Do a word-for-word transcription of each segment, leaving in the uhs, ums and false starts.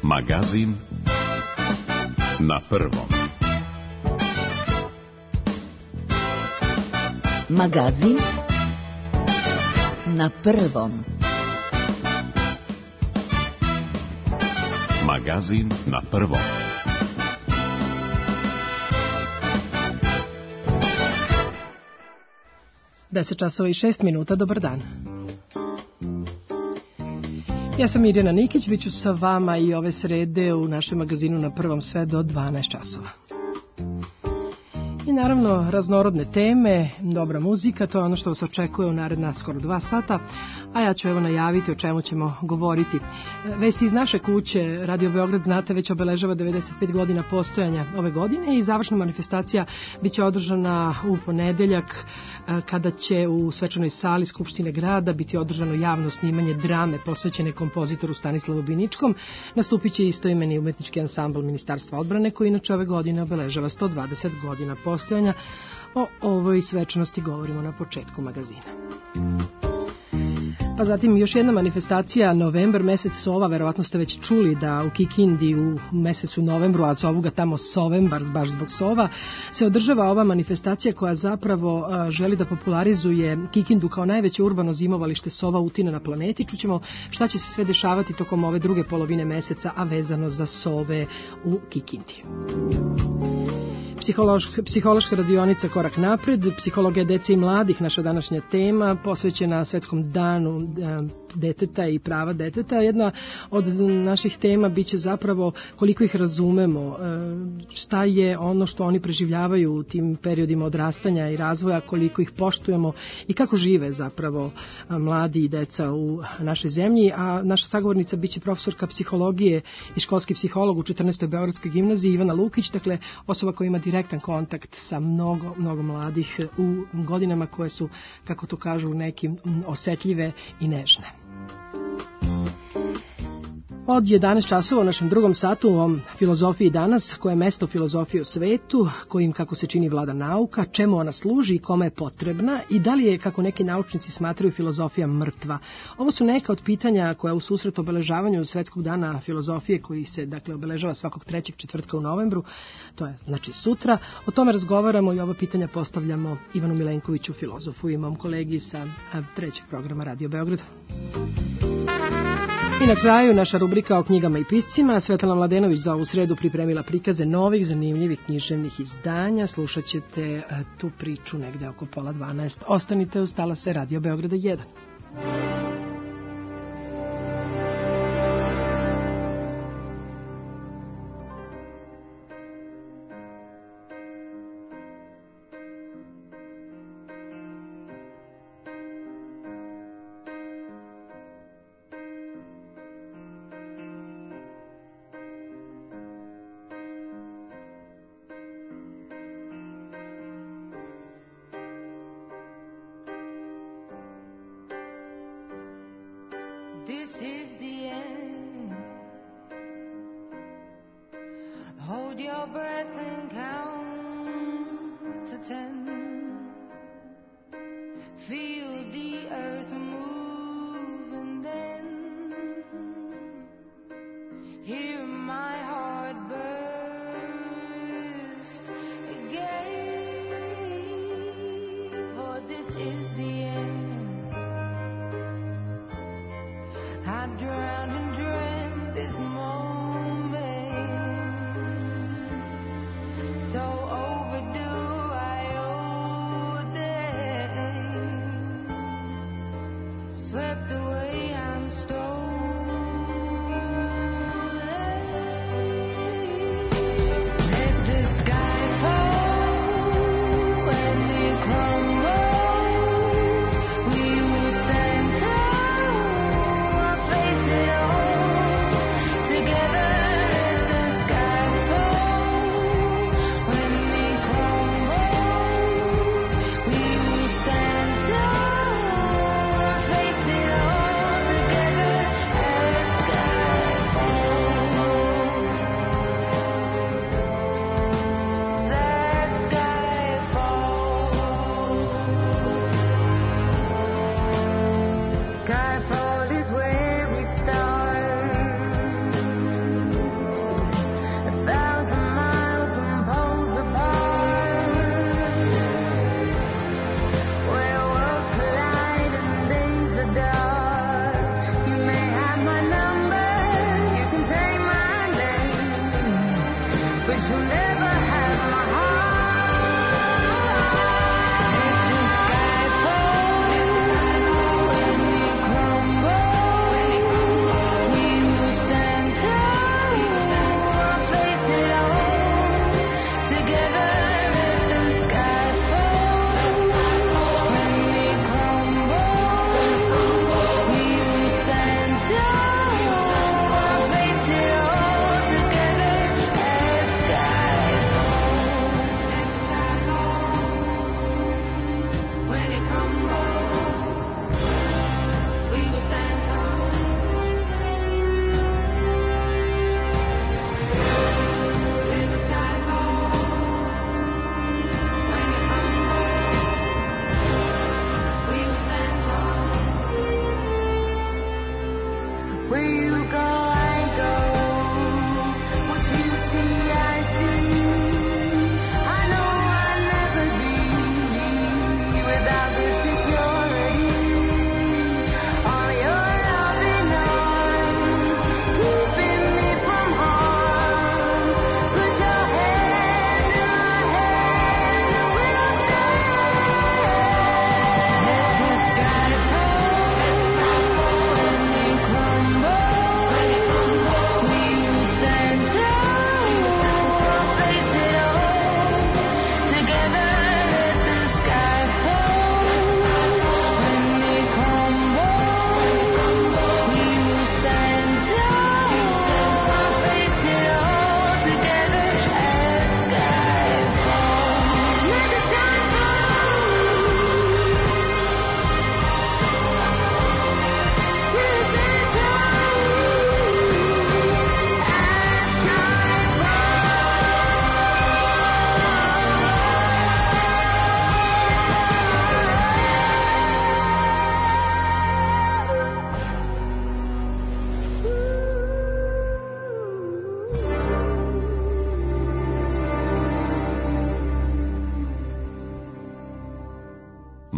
Magazin na prvom. Magazin na prvom. Magazin na prvom. deset časova i šest minuta, dobar dan. Ja sam Mirjana Nikić, bit ću sa vama i ove srede u našem magazinu na prvom sve do dvanaest časova. I naravno raznorodne teme, dobra muzika, to je ono što vas očekuje u naredna skoro dva sata, a ja ću evo najaviti o čemu ćemo govoriti. Vesti iz naše kuće, Radio Beograd, znate, već obeležava devedeset pet godina postojanja ove godine i završna manifestacija biće održana u ponedeljak, kada će u svečanoj sali Skupštine grada biti održano javno snimanje drame posvećene kompozitoru Stanislavu Biničkom. Nastupit će istoimeni umetnički ansambl Ministarstva odbrane, koji inače ove godine obeležava sto dvadeset godina postojanja. O ovoj svečanosti govorimo na početku magazina. Pa zatim još jedna manifestacija, novembar, mesec sova, verovatno ste već čuli da u Kikindi u mesecu novembru, a zovu ga tamo Sovembar, baš zbog sova, se održava ova manifestacija koja zapravo želi da popularizuje Kikindu kao najveće urbano zimovalište sova utina na planeti. Čućemo šta će se sve dešavati tokom ove druge polovine meseca, a vezano za sove u Kikindi. Psihološka, psihološka radionica Korak napred, psihologija dece i mladih, naša današnja tema, posvećena Svetskom danu deteta i prava deteta. Jedna od naših tema biće zapravo koliko ih razumemo, šta je ono što oni preživljavaju u tim periodima odrastanja i razvoja, koliko ih poštujemo i kako žive zapravo mladi i deca u našoj zemlji. A naša sagovornica biće profesorka psihologije i školski psiholog u četrnaestoj Beogradskoj gimnaziji Ivana Lukić, dakle osoba koja ima direktan kontakt sa mnogo, mnogo mladih u godinama koje su, kako to kažu, nekim osetljive i nežne. Od jedanaest časova u našem drugom satu o filozofiji danas, koje je mesto filozofije u svetu, kojim, kako se čini, vlada nauka, čemu ona služi i kome je potrebna i da li je, kako neki naučnici smatraju, filozofija mrtva. Ovo su neka od pitanja koja u susret obeležavanju Svetskog dana filozofije, koji se dakle obeležava svakog trećeg četvrtka u novembru, to je znači sutra. O tome razgovaramo i ova pitanja postavljamo Ivanu Milenkoviću, filozofu i mom kolegi sa trećeg programa Radio Beograd. I na kraju naša rubrika o knjigama i piscima. Svetlana Mladenović za ovu sredu pripremila prikaze novih zanimljivih književnih izdanja. Slušat ćete tu priču negde oko pola dvanaest. Ostanite uz talase Radio Beograda jedan. This is the end. Hold your breath and count to ten. Feel the earth move and then hear my heart burst again. For this is the end. I've drowned and dreamt this moment.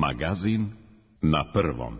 Magazin na prvom.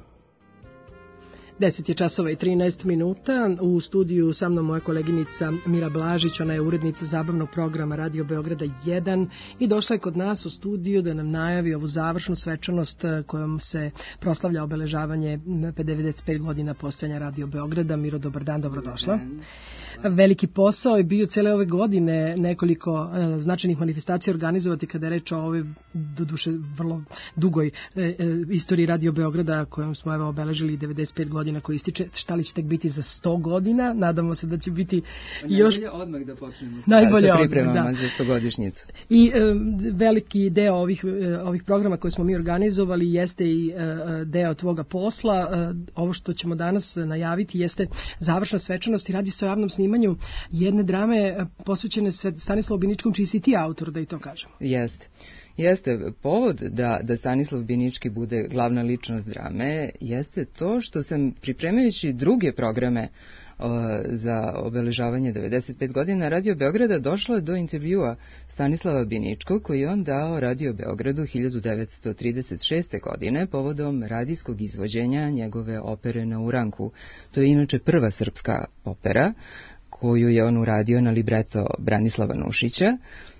deset je časova i trinaest minuta. U studiju sa mnom moja koleginica Mira Blažić, ona je urednica zabavnog programa Radio Beograda jedan i došla je kod nas u studiju da nam najavi ovu završnu svečanost kojom se proslavlja obeležavanje devedeset pet godina postojanja Radio Beograda. Miro, dobar dan, dobrodošla. Veliki posao je bio cele ove godine nekoliko e, značajnih manifestacija organizovati kada je reč o ovoj doduše vrlo dugoj e, e, istoriji Radio Beograda kojom smo evo obeležili devedeset pet godina koji ističe. Šta li će tek biti za sto godina? Nadamo se da će biti još... Najbolje odmah da počnemo. Najbolje da, odmah, se pripremamo da. za stogodišnjicu. I e, veliki deo ovih, e, ovih programa koje smo mi organizovali jeste i e, deo tvoga posla. E, ovo što ćemo danas najaviti jeste završna svečanost i radi se o javnom snimanju jedne drame posvećene Stanislavu Biničkom, čiji si ti autor, da i to kažemo. Jeste. Jeste, povod da, da Stanislav Binički bude glavna ličnost drame jeste to što sam pripremajući druge programe uh, za obeležavanje devedeset pet godina Radio Beograda došla do intervjua Stanislava Biničkog koji je on dao Radio Beogradu hiljadu devetsto trideset šeste. godine povodom radijskog izvođenja njegove opere Na uranku. To je inače prva srpska opera koju je on uradio na libreto Branislava Nušića.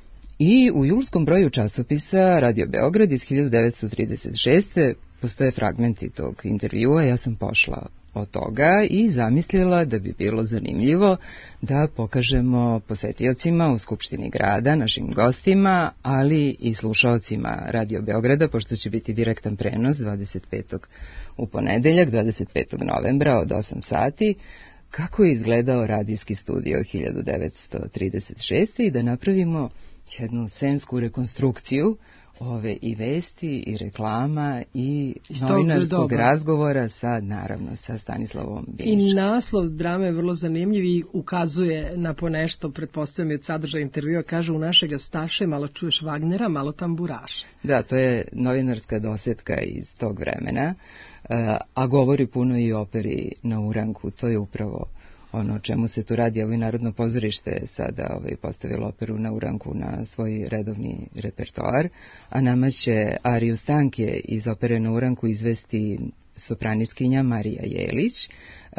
I u julskom broju časopisa Radio Beograd iz hiljadu devetsto trideset šeste. postoje fragmenti tog intervjua, ja sam pošla od toga i zamislila da bi bilo zanimljivo da pokažemo posetiocima u Skupštini grada, našim gostima, ali i slušaocima Radio Beograda, pošto će biti direktan prenos dvadeset petog u ponedeljak, dvadeset petog novembra od osam sati, kako je izgledao radijski studio hiljadu devetsto trideset šeste. i da napravimo jednu scensku rekonstrukciju ove i vesti i reklama i novinarskog razgovora sa, naravno, sa Stanislavom Biničkim. I naslov drame je vrlo zanimljiv i ukazuje na ponešto, pretpostavljam i od sadržaja intervjua, kaže u našega Staše malo čuješ Wagnera, malo tamburaša. Da, to je novinarska dosetka iz tog vremena, a govori puno i o operi Na uranku, to je upravo ono o čemu se tu radi. Ovo Narodno pozorište sada ovaj, postavilo operu Na uranku na svoj redovni repertoar, a nama će ariju Stanke iz opere Na uranku izvesti sopraniskinja Marija Jelić,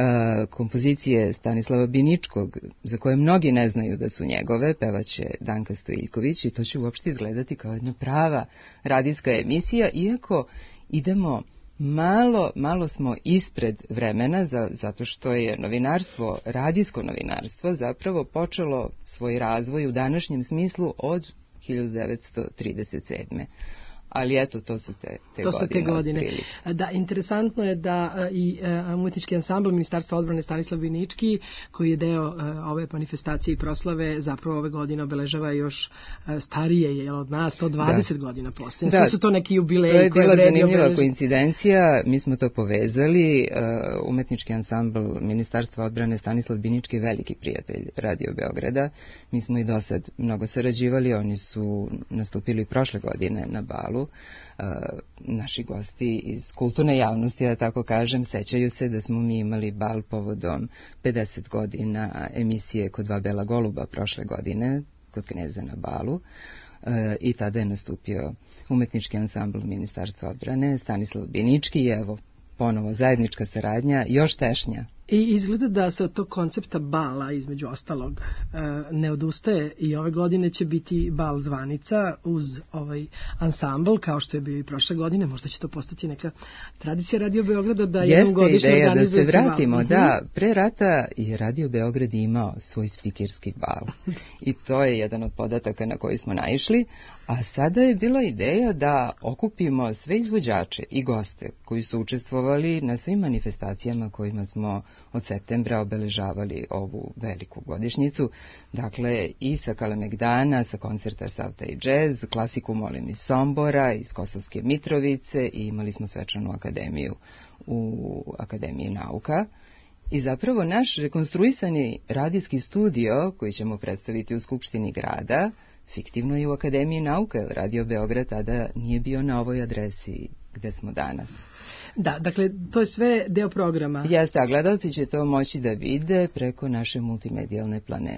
kompozicije Stanislava Biničkog, za koje mnogi ne znaju da su njegove, pevaće Danka Stojiljković, i to će uopšte izgledati kao jedna prava radijska emisija, iako idemo Malo, malo smo ispred vremena, za, zato što je novinarstvo, radijsko novinarstvo, zapravo počelo svoj razvoj u današnjem smislu od hiljadu devetsto trideset sedme. Ali eto, to su te, te to godine. Su te godine. Da, interesantno je da i umetnički ansambl Ministarstva odbrane Stanislav Binički, koji je deo ove manifestacije i proslave, zapravo ove godine obeležava još starije je od nas, sto dvadeset da. godina poslije. Sve su to neki jubileji. To je bila zanimljiva obeleži. koincidencija, mi smo to povezali. Umetnički ansambl Ministarstva odbrane Stanislav Binički je veliki prijatelj Radio Beograda. Mi smo i do sad mnogo sarađivali, oni su nastupili prošle godine na balu. Uh, naši gosti iz kulturne javnosti, da tako kažem, sećaju se da smo mi imali bal povodom pedeset godina emisije Kod dva bela goluba prošle godine, kod Kneza na balu, uh, i tada je nastupio umetnički ansambl Ministarstva odbrane, Stanislav Binički, i evo, ponovo zajednička saradnja, još tešnja. I izgleda da se od tog koncepta bala, između ostalog, ne odustaje i ove godine će biti bal zvanica uz ovaj ansambl, kao što je bio i prošle godine. Možda će to postati neka tradicija Radio Beograda da jednom godišnje organizuje se bal. Jeste ideja da se vratimo, da. Pre rata je Radio Beograd imao svoj spikerski bal i to je jedan od podataka na koji smo naišli, a sada je bila ideja da okupimo sve izvođače i goste koji su učestvovali na svim manifestacijama kojima smo od septembra obeležavali ovu veliku godišnjicu, dakle i sa Kalemegdana, sa koncerta Savta i džez, klasiku Molim iz Sombora, iz Kosovske Mitrovice, i imali smo svečanu akademiju u Akademiji nauka. I zapravo naš rekonstruisani radijski studio koji ćemo predstaviti u Skupštini grada, fiktivno je u Akademiji nauka, jer Radio Beograd tada nije bio na ovoj adresi gde smo danas. Da, dakle, to je sve deo programa. Jeste, a gledalci će to moći da vide preko naše multimedijalne plane,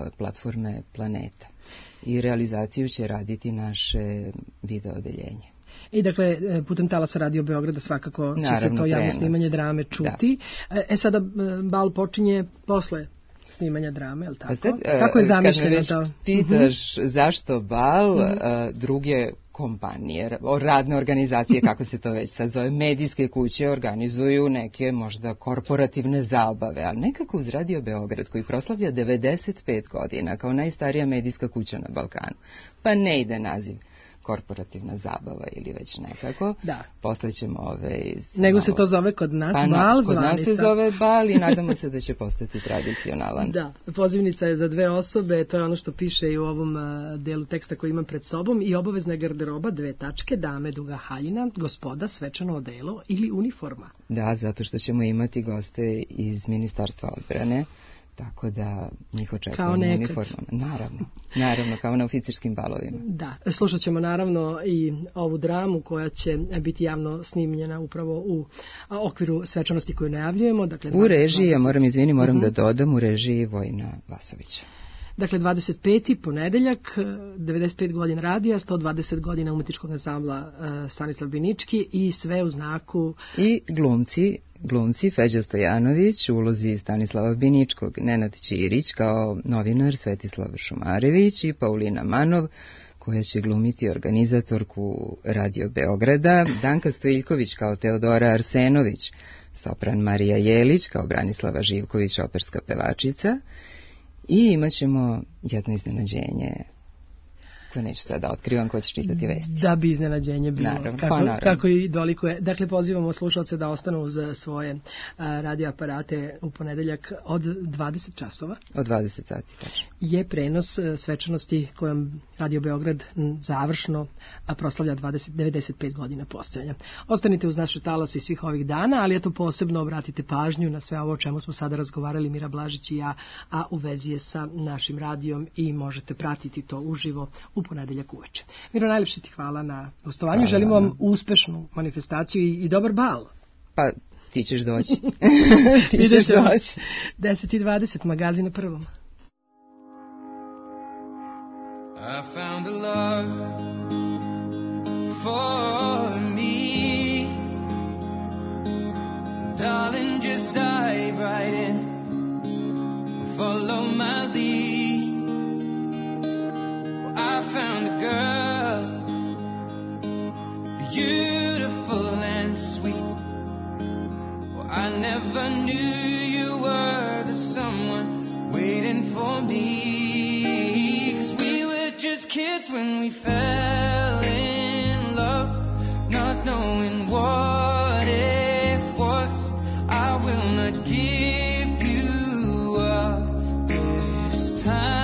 platforme Planeta. I realizaciju će raditi naše video odeljenje. I dakle, putem talasa Radio Beograda svakako će Naravno, se to javno prenos. snimanje drame čuti. Da. E sada bal počinje posle snimanja drame, je li tako? Pa sad, kako je zamišljeno to? to? Kad me već pitaš uh-huh. zašto bal, uh-huh. druge kompanije, radne organizacije, kako se to već sad zove, medijske kuće organizuju neke možda korporativne zabave, ali nekako uz Radio Beograd koji proslavlja devedeset pet godina kao najstarija medijska kuća na Balkanu, pa ne ide naziv korporativna zabava ili već nekako. Da. Posle ćemo ove... Nego malo... se to zove kod nas pa, bal kod zvanica. nas se zove bal i nadamo se da će postati tradicionalan. Da, pozivnica je za dve osobe, to je ono što piše i u ovom uh, delu teksta koji imam pred sobom, i obavezna je garderoba, dve tačke, dame, duga haljina, gospoda, svečano odelo ili uniforma. Da, zato što ćemo imati goste iz Ministarstva odbrane, tako da njih očekujemo uniformama. Naravno, naravno, kao na oficirskim balovima. Da, slušat ćemo naravno i ovu dramu koja će biti javno snimljena upravo u okviru svečanosti koju najavljujemo. Dakle, u režiji, ja moram, izvini, moram uh-huh. da dodam, u režiji Vojina Vasovića. Dakle, dvadeset peti ponedeljak, devedeset pet godina radija, sto dvadeset godina umetničkog ansambla uh, Stanislav Binički i sve u znaku... I glumci, glumci Feđa Stojanović u ulozi Stanislava Biničkog, Nenad Ćirić kao novinar, Svetislav Šumarević i Paulina Manov, koja će glumiti organizatorku Radio Beograda, Danka Stojiljković kao Teodora Arsenović, sopran Marija Jelić kao Branislava Živković, operska pevačica, i imat ćemo jedno iznenađenje koje neću sada da otkrivam, ko će čitati vesti. Da bi iznenađenje bilo. Naravno, kako, pa naravno. Kako i dolikuje. Dakle, pozivamo slušalce da ostanu uz svoje a, radioaparate u ponedeljak od dvadeset časova. Od dvadeset sati, tačno. Je prenos a, svečanosti kojom Radio Beograd m, završno a, proslavlja dvadeset, devedeset pet godina postojanja. Ostanite uz naše talase i svih ovih dana, ali eto posebno obratite pažnju na sve ovo o čemu smo sada razgovarali Mira Blažić i ja, a u vezi je sa našim radijom i možete pratiti to uživo u ponedeljak uveče. Miro, najlepše ti hvala na gostovanju. Želimo vam uspešnu manifestaciju i, i dobar bal. Pa, ti ćeš doći. ti ćeš doći. deset i dvadeset, magazin na Prvom. I found a love for me. Darling, just dive right in. Follow my lead. I found a girl, beautiful and sweet. Well, I never knew you were the someone waiting for me. 'Cause we were just kids when we fell in love, not knowing what it was. I will not give you up this time.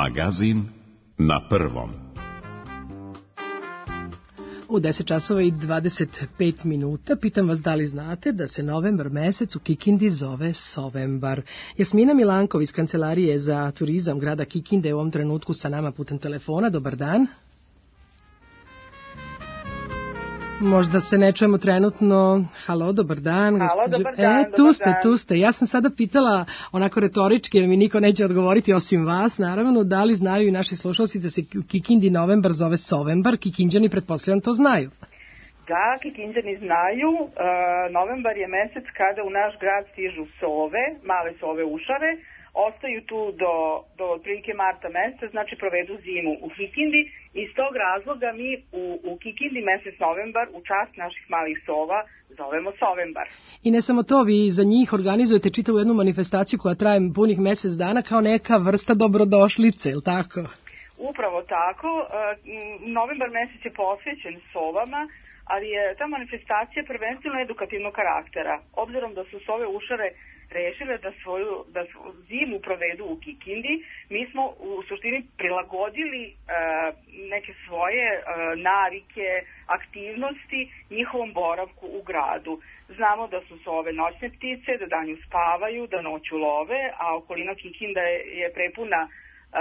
Magazin na prvom. U deset časova i dvadeset pet minuta pitam vas da li znate da se novembar mesec u Kikindi zove Sovembar. Jasmina Milankov iz Kancelarije za turizam grada Kikinde je u ovom trenutku sa nama putem telefona. Dobar dan. Možda se ne čujemo trenutno. Halo, dobar dan. Halo, gospođo. dobar dan, E, tu dobar ste, dan. tu ste. Ja sam sada pitala onako retorički, jer mi niko neće odgovoriti osim vas, naravno, da li znaju i naši slušalci da se u Kikindi novembar zove Sovembar. Kikinđani, pretpostavljam, to znaju. Da, Kikinđani znaju. E, novembar je mesec kada u naš grad stižu sove, male sove ušare, ostaju tu do, do otprilike marta meseca, znači provedu zimu u Kikindi. Iz tog razloga mi u, u Kikindi mesec novembar u čast naših malih sova zovemo Sovembar. I ne samo to, vi za njih organizujete čitavu jednu manifestaciju koja traje punih mesec dana kao neka vrsta dobrodošlice, je li tako? Upravo tako. E, novembar mesec je posvećen sovama, ali je ta manifestacija prvenstveno edukativnog karaktera. Obzirom da su sove ušare rešile da svoju da zimu provedu u Kikindi, mi smo u suštini prilagodili e, neke svoje e, navike, aktivnosti njihovom boravku u gradu. Znamo da su sove noćne ptice, da danju spavaju, da noću love, a okolina Kikinda je, je prepuna e,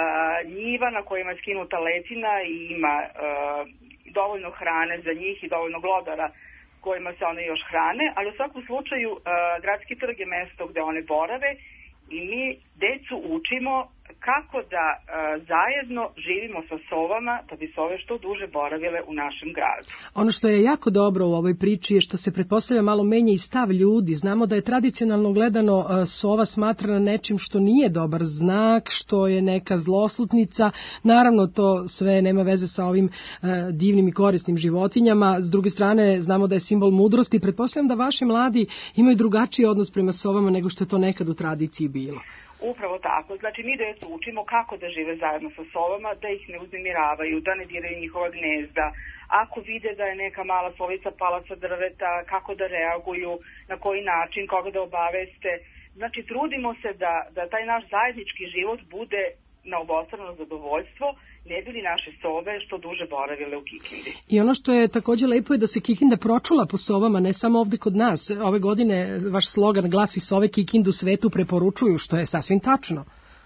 njiva na kojima je skinuta letina i ima e, dovoljno hrane za njih i dovoljno glodara kojima se one još hrane, ali u svakom slučaju uh, gradski trg je mesto gde one borave i mi decu učimo kako da uh, zajedno živimo sa sovama da bi sove što duže boravile u našem gradu. Ono što je jako dobro u ovoj priči je što se pretpostavlja malo menja i stav ljudi. Znamo da je tradicionalno gledano uh, sova smatrana nečim što nije dobar znak, što je neka zloslutnica. Naravno to sve nema veze sa ovim uh, divnim i korisnim životinjama. S druge strane znamo da je simbol mudrosti. Pretpostavljam da vaši mladi imaju drugačiji odnos prema sovama nego što je to nekad u tradiciji bilo. Upravo tako. Znači, mi decu učimo kako da žive zajedno sa sovama, da ih ne uznemiravaju, da ne diraju njihova gnezda. Ako vide da je neka mala sovica pala sa drveta, kako da reaguju, na koji način, koga da obaveste. Znači, trudimo se da, da taj naš zajednički život bude na obostrano zadovoljstvo, ne bili naše sove što duže boravile u Kikindi. I ono što je također lepo je da se Kikinda pročula po sovama, ne samo ovde kod nas. Ove godine vaš slogan glasi Sove Kikindu svetu preporučuju, što je sasvim tačno.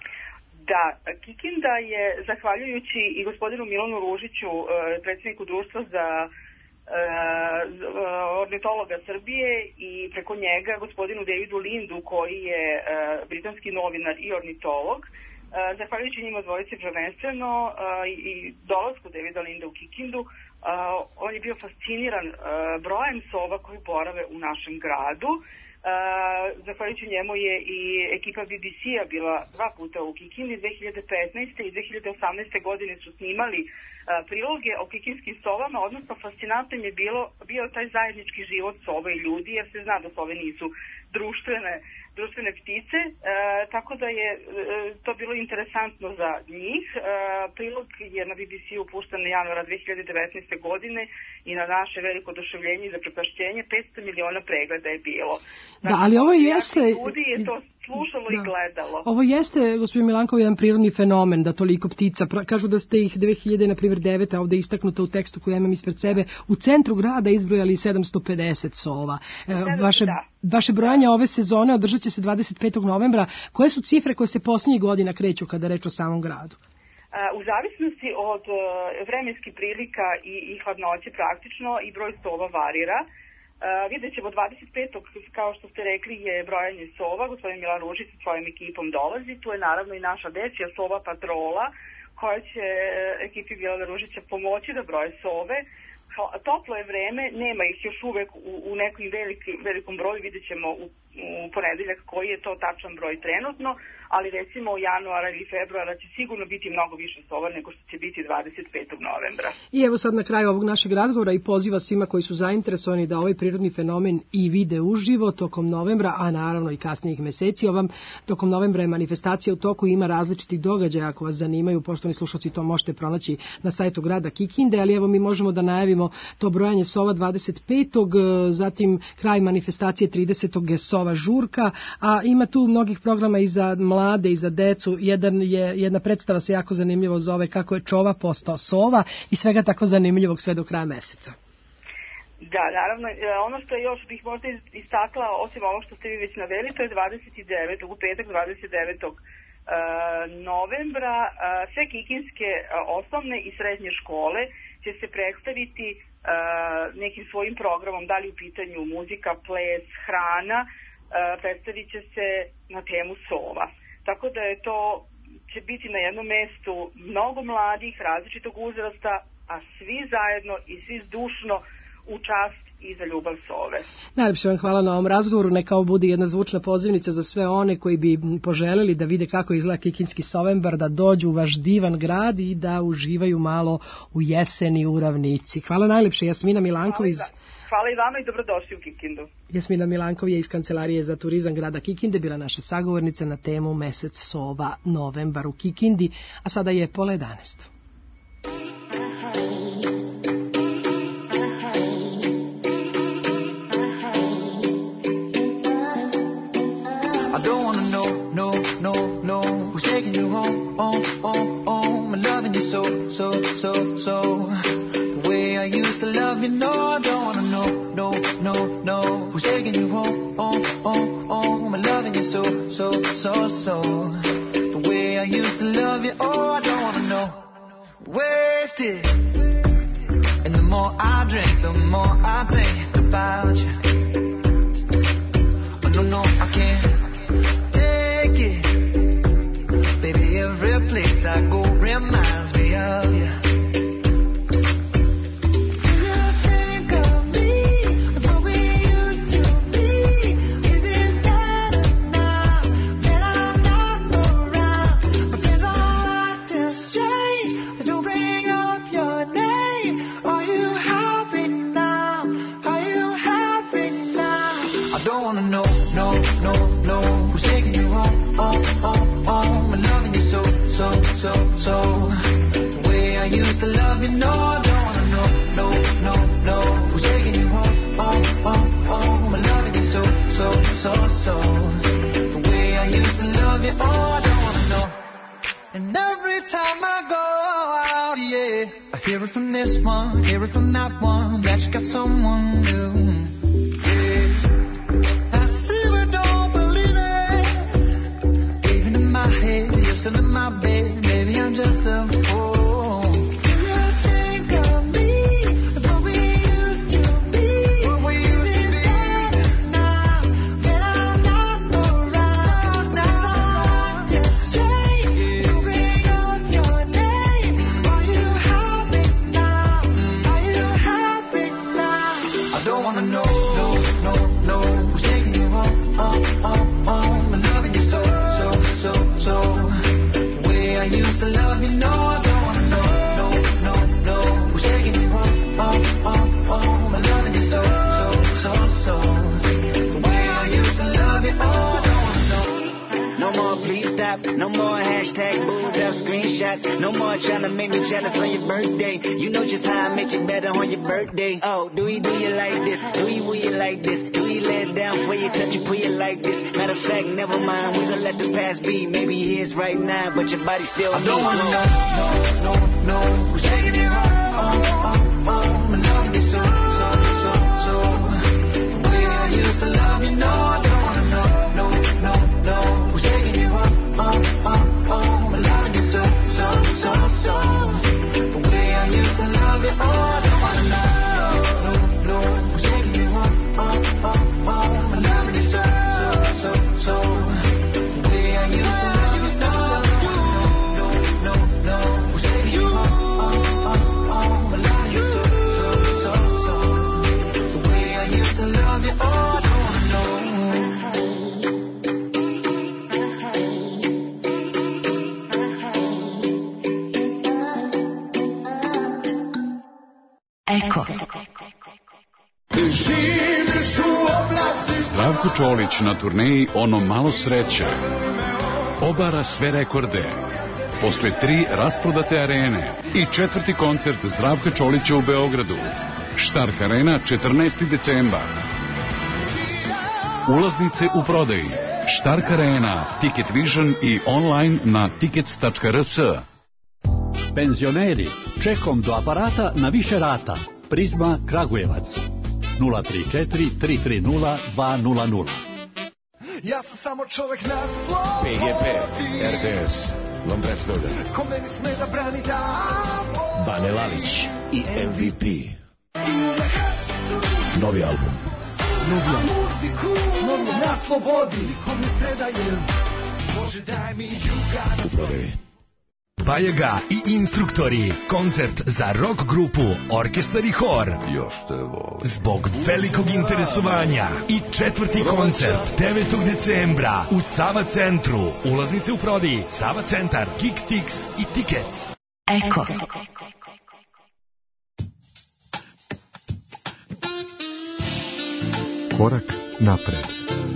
Da, Kikinda je, zahvaljujući i gospodinu Milanu Ružiću, predsjedniku društva za ornitologa Srbije, i preko njega gospodinu Davidu Lindu, koji je britanski novinar i ornitolog, zahvaljujući njima dvojice prvenstveno i dolasku Davida Linda u Kikindu, on je bio fasciniran brojem sova koji borave u našem gradu. Zahvaljujući njemu je i ekipa B B C-a bila dva puta u Kikindi. dve hiljade petnaeste. i dve hiljade osamnaeste. godine su snimali priloge o kikinskim sovama, odnosno fascinantno je bilo, bio taj zajednički život sova i ljudi, jer se zna da sove nisu društvene, društvene ptice, e, tako da je e, to bilo interesantno za njih. E, prilog je na B B C-u pušten na januara dve hiljade devetnaeste. godine i na naše veliko oduševljenje i zaprepašćenje petsto miliona pregleda je bilo. Znači, da, ali ovo jeste... ljudi je to slušalo da. i gledalo. Ovo jeste, gospodin Milankov, jedan prirodni fenomen da toliko ptica, kažu da ste ih dve hiljade devetog. ovde istaknuto u tekstu koji imam ispred sebe, u centru grada izbrojali sedamsto pedeset sova. E, vaše, da. vaše brojanje ove sezone održat će se dvadeset petog novembra. Koje su cifre koje se posljednjih godina kreću kada reč o samom gradu? U zavisnosti od vremenskih prilika i, i hladnoće praktično i broj sova varira. Uh, vidjet ćemo dvadeset petog kao što ste rekli je brojanje sova, gospodin Milan Ružić sa svojim ekipom dolazi, tu je naravno i naša dečija sova patrola koja će ekipi Milana Ružića pomoći da broje sove. Toplo je vreme, nema ih još uvek u, u nekom veliki, velikom broju, vidjet ćemo u, u ponedeljak koji je to tačan broj trenutno, ali recimo u januara ili februara će sigurno biti mnogo više sova nego što će biti dvadeset petog novembra. I evo sad na kraju ovog našeg razgovora i poziva svima koji su zainteresovani da ovaj prirodni fenomen i vide uživo tokom novembra, a naravno i kasnijih meseci. Ovam tokom novembra je manifestacija u toku i ima različitih događaja. Ako vas zanimaju, poštovani slušalci, to možete pronaći na sajtu grada Kikinde, ali evo mi možemo da najavimo to brojanje sova dvadeset petog. Zatim kraj manifestacije tridesetog sove ova žurka, a ima tu mnogih programa i za mlade i za decu. Jedan je, jedna predstava se jako zanimljivo zove Kako je čova postao sova i svega tako zanimljivog sve do kraja meseca. Da, naravno, ono što još bih možda istakla, osim ovo što ste vi već naveli, to je dvadeset devetog u petak dvadeset devetog novembra sve kikinske osnovne i srednje škole će se predstaviti nekim svojim programom, da li u pitanju muzika, ples, hrana, predstavit će se na temu sova. Tako da je to, će biti na jednom mestu mnogo mladih, različitog uzrasta, a svi zajedno i svi zdušno u čast i za ljubav sove. Najlepše vam hvala na ovom razgovoru. Neka ovo bude jedna zvučna pozivnica za sve one koji bi poželeli da vide kako izgleda Kikinski Sovembar, da dođu u vaš divan grad i da uživaju malo u jeseni u ravnici. Hvala najlepše. Jasmina Milankov iz... Hvala i vama i dobrodošli u Kikindu. Jasmina Milankov je iz Kancelarije za turizam grada Kikinde bila naša sagovornica na temu Mesec sova, novembar u Kikindi, a sada je pola jedanaest. No, I don't wanna know, no, no, no. Who's taking you home, oh, oh, oh? I'm loving you so, so, so, so. The way I used to love you, oh, I don't wanna know. Wasted. And the more I drink, the more I think about you. Oh, no, no, I can't take it. Baby, every place I go reminds me of you. Hear it from this one, hear it from that one, that you got someone new. Yeah. I still don't believe it. Even in my head, you're still in my bed. Maybe I'm just a fool. No more hashtag booed up screenshots. No more trying to make me jealous on your birthday. You know just how I make you better on your birthday. Oh, do we do you like this? Do we will you like this? Do we let it down for you, touch you, put you like this? Matter of fact, never mind, we gonna let the past be. Maybe he is right now, but your body still I don't wanna know, no, no, no. Who's taking it home? Oh, oh, oh, I'm loving you so, so, so, so. The way I used to love you, no, I don't wanna know, no, no, no. Who's taking it home? Oh, oh, oh, I'm loving you so, so, so, so. The way I used to love you, oh, I don't wanna know, no, no, no. Who's taking you home? Oh, oh, oh, I'm loving you so, so, so, so. The way I used to love you, no, no, no, no. Who's taking you home? Oh, oh, oh, I'm loving you so, so, so, so. The way I used to love you, oh, I don't wanna know. Eko. Zdravko Čolić na turneji Ono malo sreće obara sve rekorde. Posle tri rasprodate arene i četvrti koncert Zdravka Čolića u Beogradu. Štark arena četrnaesti decembar. Ulaznice u prodaji. Stark Arena, Ticket Vision i online na tickets tačka r s. Penzioneri, čekom do aparata na više rata. Prizma Kragujevac. nula tri četiri tri tri nula dva nula nula. Ja sam samo čovek na slobodi. P G P, R D S vam predstavlja Ko meni sme da brani da Bane Lalić i M V P. Novi album. Novi muziku, novi na slobodi. Ko mi predaje, Bože daj mi juga. U prodaji. Bajaga i instruktori. Koncert za rock grupu, orkestar i hor. Još te volim. Zbog velikog interesovanja i četvrti koncert devetog decembra u Sava centru. Ulaznice u prodaji Sava centar, Geekstix i Tickets. Eko. Korak napred.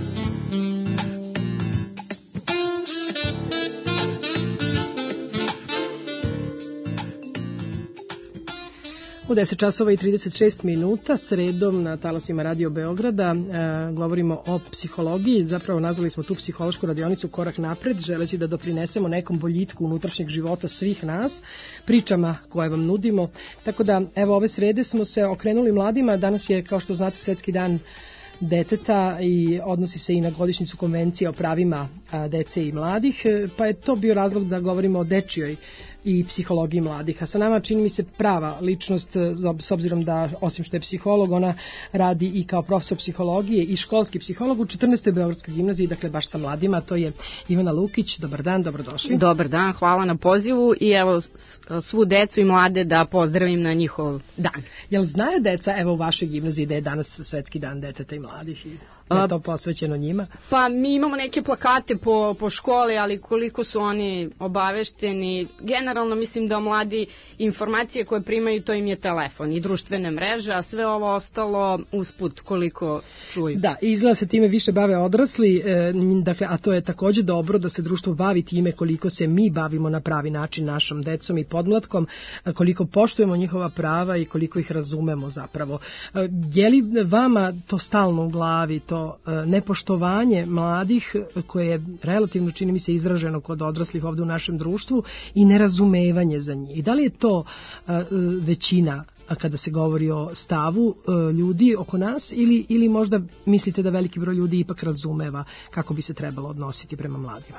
U deset časova i trideset šest minuta sredom na talasima Radio Beograda e, govorimo o psihologiji. Zapravo nazvali smo tu psihološku radionicu Korak napred, želeći da doprinesemo nekom boljitku unutrašnjeg života svih nas, pričama koje vam nudimo. Tako da, evo, ove srede smo se okrenuli mladima. Danas je, kao što znate, Svetski dan deteta i odnosi se i na godišnjicu konvencije o pravima a, dece i mladih, pa je to bio razlog da govorimo o dečijoj i psihologiji mladih. A sa nama čini mi se prava ličnost, s obzirom da osim što je psiholog, ona radi i kao profesor psihologije i školski psiholog u četrnaestoj Beogradskoj gimnaziji, dakle baš sa mladima. To je Ivana Lukić. Dobar dan, dobrodošli. Dobar dan, hvala na pozivu i evo svu decu i mlade da pozdravim na njihov dan. Jel znaju deca, evo u vašoj gimnaziji, da je danas Svetski dan deteta i mladih i da je to posvećeno njima? Pa mi imamo neke plakate po, po školi, ali koliko su oni obavešteni, generalno mislim da mladi informacije koje primaju, to im je telefon i društvene mreže, a sve ovo ostalo usput koliko čuju. Da, i izgleda se time više bave odrasli, e, dakle, a to je takođe dobro da se društvo bavi time koliko se mi bavimo na pravi način našom decom i podmlatkom, koliko poštujemo njihova prava i koliko ih razumemo zapravo. E, je li vama to stalno u glavi, to nepoštovanje mladih koje je relativno, čini mi se, izraženo kod odraslih ovde u našem društvu i nerazumevanje za njih? I da li je to većina kada se govori o stavu ljudi oko nas ili, ili možda mislite da veliki broj ljudi ipak razumeva kako bi se trebalo odnositi prema mladima?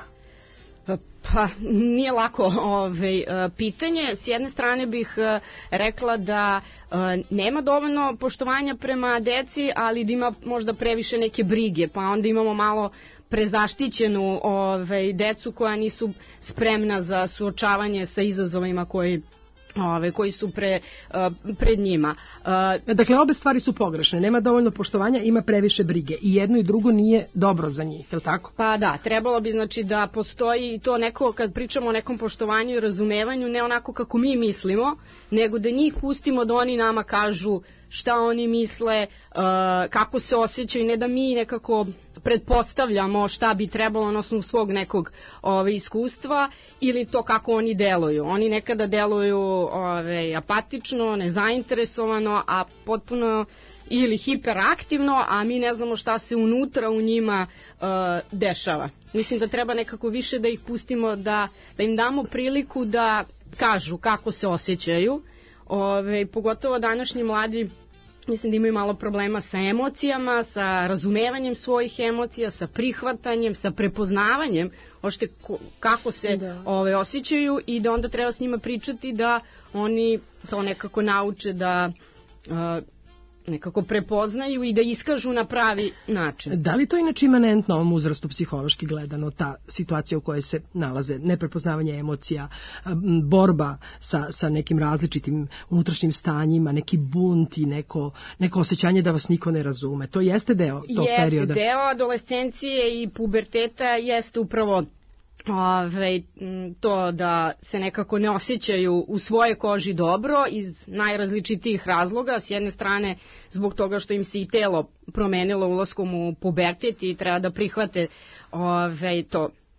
Pa nije lako ovaj, pitanje. S jedne strane bih rekla da nema dovoljno poštovanja prema deci, ali da ima možda previše neke brige, pa onda imamo malo prezaštićenu ovaj, decu koja nisu spremna za suočavanje sa izazovima koji Ove, koji su pre, uh, pred njima. Uh, dakle, obe stvari su pogrešne. Nema dovoljno poštovanja, ima previše brige. I jedno i drugo nije dobro za njih, je li tako? Pa da, trebalo bi znači da postoji to neko, kad pričamo o nekom poštovanju i razumevanju, ne onako kako mi mislimo, nego da njih pustimo da oni nama kažu šta oni misle, uh, kako se osjećaju, ne da mi nekako pretpostavljamo šta bi trebalo na osnovu svog nekog ove, iskustva ili to kako oni deluju. Oni nekada deluju ove, apatično, nezainteresovano, a potpuno ili hiperaktivno, a mi ne znamo šta se unutra u njima uh, dešava. Mislim da treba nekako više da ih pustimo, da, da im damo priliku da kažu kako se osjećaju. Ove, pogotovo današnji mladi, mislim da imaju malo problema sa emocijama, sa razumevanjem svojih emocija, sa prihvatanjem, sa prepoznavanjem ošte kako se da. ove, osjećaju i da onda treba s njima pričati da oni to nekako nauče da uh, nekako prepoznaju i da iskažu na pravi način. Da li to inače imanentno ovom uzrastu psihološki gledano, ta situacija u kojoj se nalaze, neprepoznavanje emocija, borba sa, sa nekim različitim unutrašnjim stanjima, neki bunt i neko, neko osjećanje da vas niko ne razume? To jeste deo tog jeste, perioda? Jeste, deo adolescencije i puberteta jeste upravo Ove, to da se nekako ne osjećaju u svoje koži dobro iz najrazličitijih razloga. S jedne strane zbog toga što im se i telo promenilo ulaskom u pubertet i treba da prihvate ove, to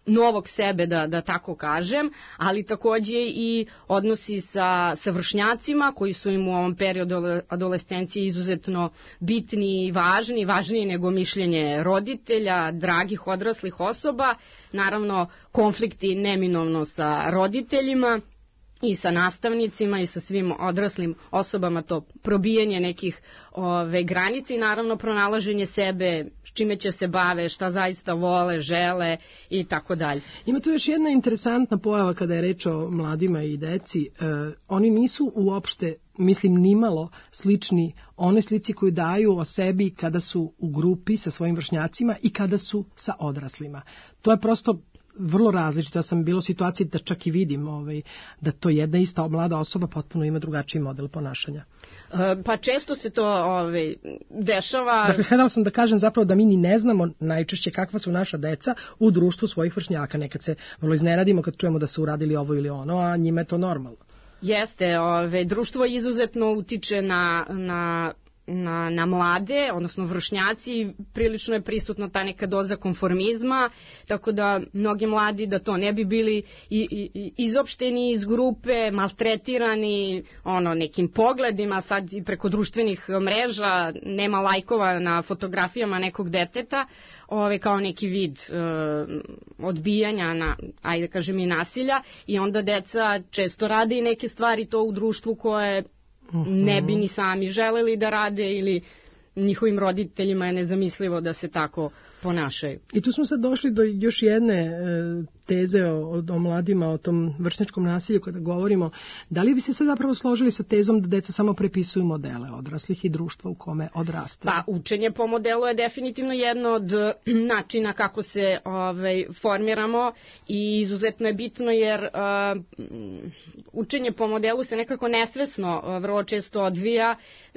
novog sebe, da, da tako kažem, ali takođe i odnosi sa, sa vršnjacima koji su im u ovom periodu adolescencije izuzetno bitni i važni, važniji nego mišljenje roditelja, dragih odraslih osoba, naravno konflikti neminovno sa roditeljima i sa nastavnicima i sa svim odraslim osobama, to probijanje nekih ove, granici, naravno pronalaženje sebe, s čime će se bave, šta zaista vole, žele i tako dalje. Ima tu još jedna interesantna pojava kada je reč o mladima i deci. E, oni nisu uopšte, mislim, nimalo slični onoj slici koju daju o sebi kada su u grupi sa svojim vršnjacima i kada su sa odraslima. To je prosto vrlo različito. Ja sam bila u situaciji da čak i vidim ovaj, da to jedna ista mlada osoba potpuno ima drugačiji model ponašanja. E, pa često se to ovaj, dešava. Dakle, htjela sam da kažem zapravo da mi ni ne znamo najčešće kakva su naša deca u društvu svojih vršnjaka. Nekad se vrlo iznenadimo kad čujemo da su uradili ovo ili ono, a njima je to normalno. Jeste, ove, društvo izuzetno utiče na, na Na, na mlade, odnosno vršnjaci, prilično je prisutno ta neka doza konformizma, tako da mnogi mladi da to ne bi bili i, i, izopšteni iz grupe, maltretirani ono, nekim pogledima, sad i preko društvenih mreža, nema lajkova na fotografijama nekog deteta, ove, kao neki vid e, odbijanja, na, ajde kažem i nasilja, i onda deca često rade i neke stvari to u društvu koje ne bi ni sami želeli da rade ili njihovim roditeljima je nezamislivo da se tako ponašaju. I tu smo sad došli do još jedne e, teze o, o mladima, o tom vršnjačkom nasilju kada govorimo. Da li bi se sad zapravo složili sa tezom da deca samo prepisuju modele odraslih i društva u kome odrastaju? Pa, učenje po modelu je definitivno jedno od načina kako se ovaj, formiramo i izuzetno je bitno jer uh, učenje po modelu se nekako nesvesno uh, vrlo često odvija. Uh,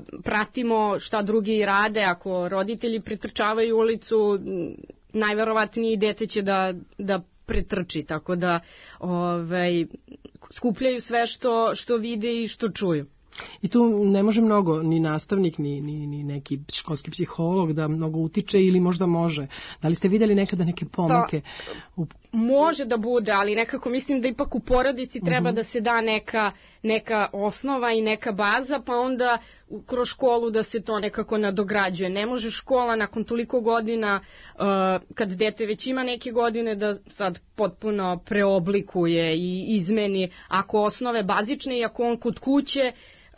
pratimo šta drugi rade, ako roditelji pretrčavaju ulicu, najverovatnije dete će da, da pretrči, tako da ovaj, skupljaju sve što, što vide i što čuju. I tu ne može mnogo ni nastavnik, ni, ni, ni neki školski psiholog da mnogo utiče ili možda može. Da li ste vidjeli nekada neke pomake? Pa, može da bude, ali nekako mislim da ipak u porodici treba uh-huh. da se da neka, neka osnova i neka baza, pa onda kroz školu da se to nekako nadograđuje. Ne može škola nakon toliko godina, uh, kad dete već ima neke godine, da sad potpuno preoblikuje i izmeni. Ako osnove bazične i ako on kod kuće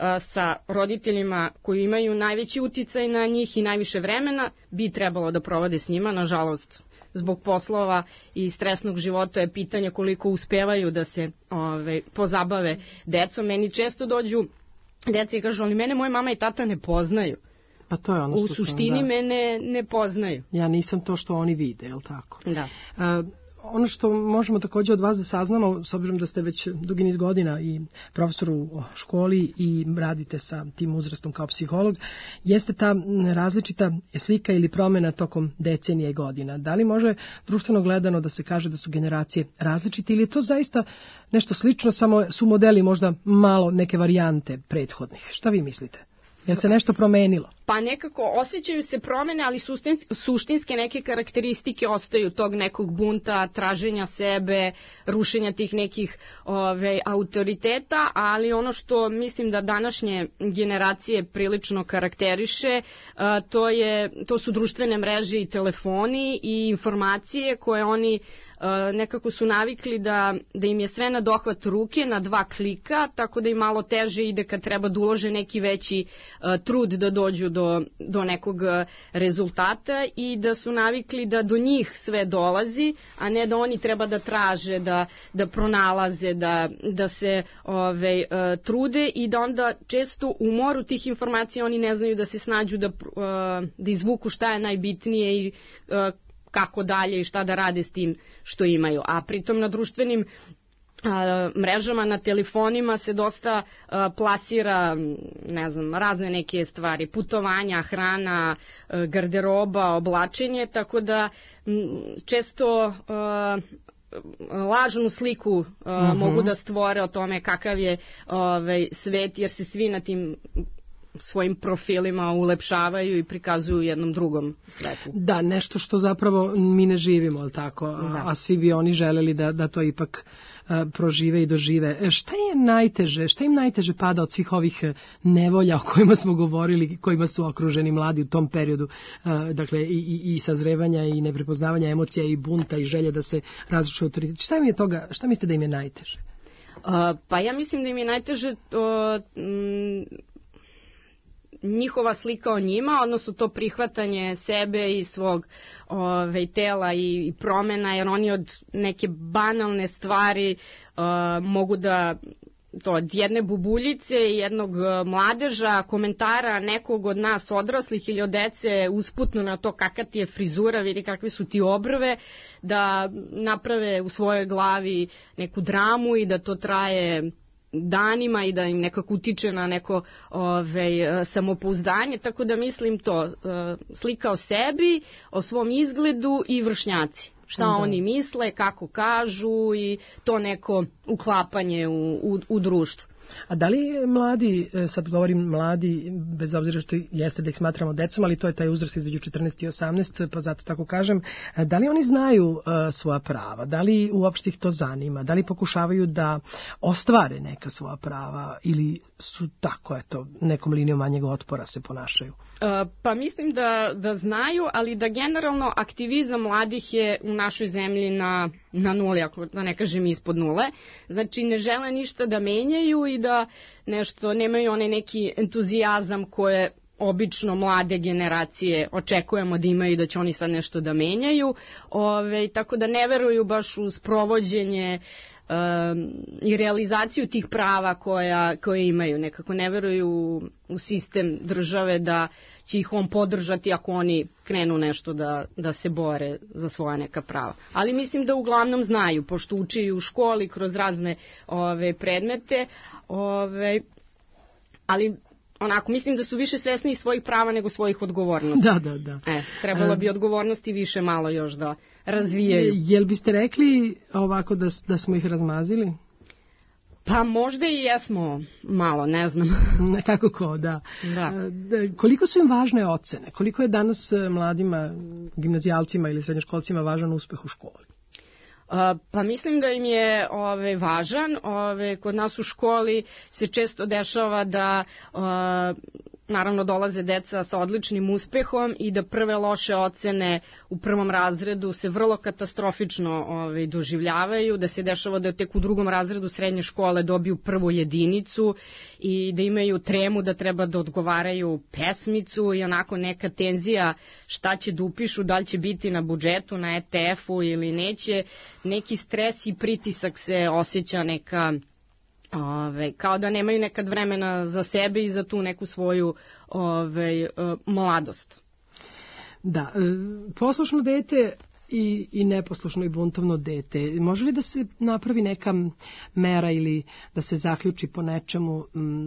sa roditeljima koji imaju najveći uticaj na njih i najviše vremena, bi trebalo da provode s njima. Nažalost, zbog poslova i stresnog života je pitanje koliko uspevaju da se ove, pozabave decom. Meni često dođu deca i kažu, ali mene moje mama i tata ne poznaju. Pa to je ono što U suštini sam, da. mene ne poznaju. Ja nisam to što oni vide, je li tako? Da. A, ono što možemo također od vas da saznamo, s obzirom da ste već dugi niz godina i profesor u školi i radite sa tim uzrastom kao psiholog, jeste ta različita slika ili promjena tokom decenija i godina. Da li može društveno gledano da se kaže da su generacije različite ili je to zaista nešto slično, samo su modeli možda malo neke varijante prethodnih? Šta vi mislite? Je li se nešto promenilo? Pa nekako osjećaju se promene, ali suštinske neke karakteristike ostaju tog nekog bunta, traženja sebe, rušenja tih nekih ove, autoriteta, ali ono što mislim da današnje generacije prilično karakteriše, a, to, je, to su društvene mreže i telefoni i informacije koje oni a, nekako su navikli da, da im je sve na dohvat ruke, na dva klika, tako da im malo teže ide kad treba da ulože neki veći a, trud da dođu do Do, do nekog rezultata i da su navikli da do njih sve dolazi, a ne da oni treba da traže, da, da pronalaze, da, da se ove, uh, trude i da onda često u moru tih informacija oni ne znaju da se snađu da, uh, da izvuku šta je najbitnije i uh, kako dalje i šta da rade s tim što imaju. A pritom na društvenim mrežama, na telefonima se dosta uh, plasira, ne znam, razne neke stvari, putovanja, hrana, uh, garderoba, oblačenje, tako da m, često uh, lažnu sliku uh, uh-huh. mogu da stvore o tome kakav je ovaj, svet, jer se svi na tim svojim profilima ulepšavaju i prikazuju u jednom drugom svetlu. Da, nešto što zapravo mi ne živimo, ali tako, a, a svi bi oni želeli da, da to ipak a, prožive i dožive. E, šta je najteže, šta im najteže pada od svih ovih nevolja o kojima smo govorili, kojima su okruženi mladi u tom periodu, a, dakle i, i, i sazrevanja i neprepoznavanja emocija i bunta i želje da se različuje autoritet. Šta im je toga, šta mislite da im je najteže? Uh, pa ja mislim da im je najteže uh, m, njihova slika o njima, odnosno to prihvatanje sebe i svog ove, tela i, i promena, jer oni od neke banalne stvari uh, mogu da to od jedne bubuljice i jednog mladeža, komentara nekog od nas odraslih ili od dece usputno na to kakva ti je frizura, vidi kakve su ti obrve, da naprave u svojoj glavi neku dramu i da to traje danima i da im nekako utiče na neko ove, samopouzdanje, tako da mislim to, slika o sebi, o svom izgledu i vršnjaci. Šta da. Oni misle, kako kažu i to neko uklapanje u, u, u društvu. A da li mladi, sad govorim mladi, bez obzira što jeste da ih smatramo decom, ali to je taj uzrast između četrnaest i osamnaest, pa zato tako kažem, da li oni znaju uh, svoja prava, da li uopšte ih to zanima, da li pokušavaju da ostvare neka svoja prava ili su tako, eto, nekom linijom manjeg otpora se ponašaju? Uh, pa mislim da, da znaju, ali da generalno aktivizam mladih je u našoj zemlji na, na nuli, ako da ne kažem ispod nule. Znači ne žele ništa da menjaju i da nešto, nemaju onaj neki entuzijazam koje obično mlade generacije očekujemo da imaju, da će oni sad nešto da menjaju. Ove, tako da ne veruju baš u sprovođenje um, i realizaciju tih prava koja, koje imaju. Nekako ne veruju u, u sistem države da će ih on podržati ako oni krenu nešto da, da se bore za svoja neka prava. Ali mislim da uglavnom znaju, pošto uči u školi kroz razne ove, predmete, ove, ali onako, mislim da su više svesni svojih prava nego svojih odgovornosti. Da, da, da. E, trebalo bi odgovornosti više malo još da razvijaju. Jel biste rekli ovako da, da smo ih razmazili? Pa možda i jesmo malo, ne znam. Nekako ko, da. Da. Koliko su im važne ocene? Koliko je danas mladima, gimnazijalcima ili srednjoškolcima važan uspeh u školi? Uh, pa mislim da im je ove, važan. Ove, kod nas u školi se često dešava da uh, naravno dolaze deca sa odličnim uspehom i da prve loše ocene u prvom razredu se vrlo katastrofično ove, doživljavaju, da se dešava da tek u drugom razredu srednje škole dobiju prvu jedinicu i da imaju tremu da treba da odgovaraju pesmicu i onako neka tenzija šta će da upišu, da li će biti na budžetu, na E T F-u ili neće. Neki stres i pritisak se osjeća, neka ove, kao da nemaju nekad vremena za sebe i za tu neku svoju ove, mladost. Da, poslušno dete i, i neposlušno i buntovno dete. Može li da se napravi neka mera ili da se zaključi po nečemu?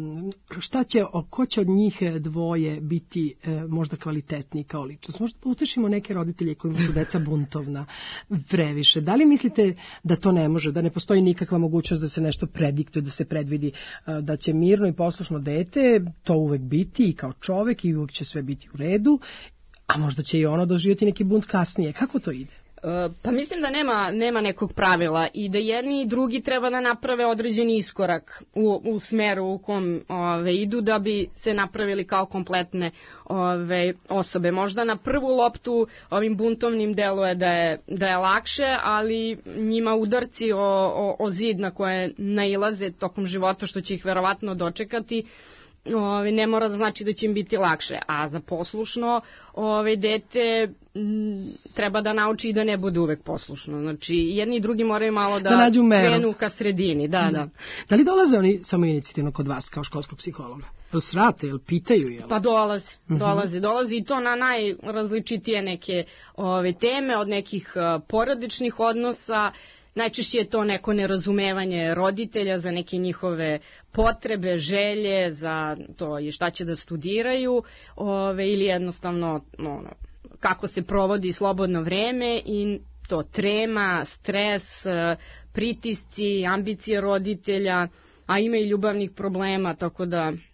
Šta će, ko će od njih dvoje biti e, možda kvalitetniji kao ličnost? Možda utešimo neke roditelje kojima su deca buntovna previše. Da li mislite da to ne može, da ne postoji nikakva mogućnost da se nešto prediktuje, da se predvidi da će mirno i poslušno dete to uvek biti i kao čovek i uvek će sve biti u redu? A možda će i ono doživjeti neki bunt kasnije. Kako to ide? Pa mislim da nema, nema nekog pravila i da jedni i drugi treba da naprave određeni iskorak u, u smeru u kom ove, idu da bi se napravili kao kompletne ove, osobe. Možda na prvu loptu ovim buntovnim deluje da je, da je lakše, ali njima udarci o, o, o zid na koje nailaze tokom života, što će ih verovatno dočekati, Ove, ne mora da znači da će im biti lakše, a za poslušno ove, dete m, treba da nauči i da ne bude uvek poslušno. Znači, jedni i drugi moraju malo da, da krenu ka sredini. Da, da. Da li dolaze oni samo inicijativno kod vas kao školskog psihologa? Jel srate, jel pitaju? Jel? Pa dolaze, dolaze, dolaze i to na najrazličitije neke ove, teme, od nekih uh, porodičnih odnosa. Najčešće je to neko nerazumevanje roditelja za neke njihove potrebe, želje, za to i šta će da studiraju, ove, ili jednostavno ono, kako se provodi slobodno vreme i to trema, stres, pritisci, ambicije roditelja, a ima i ljubavnih problema, tako da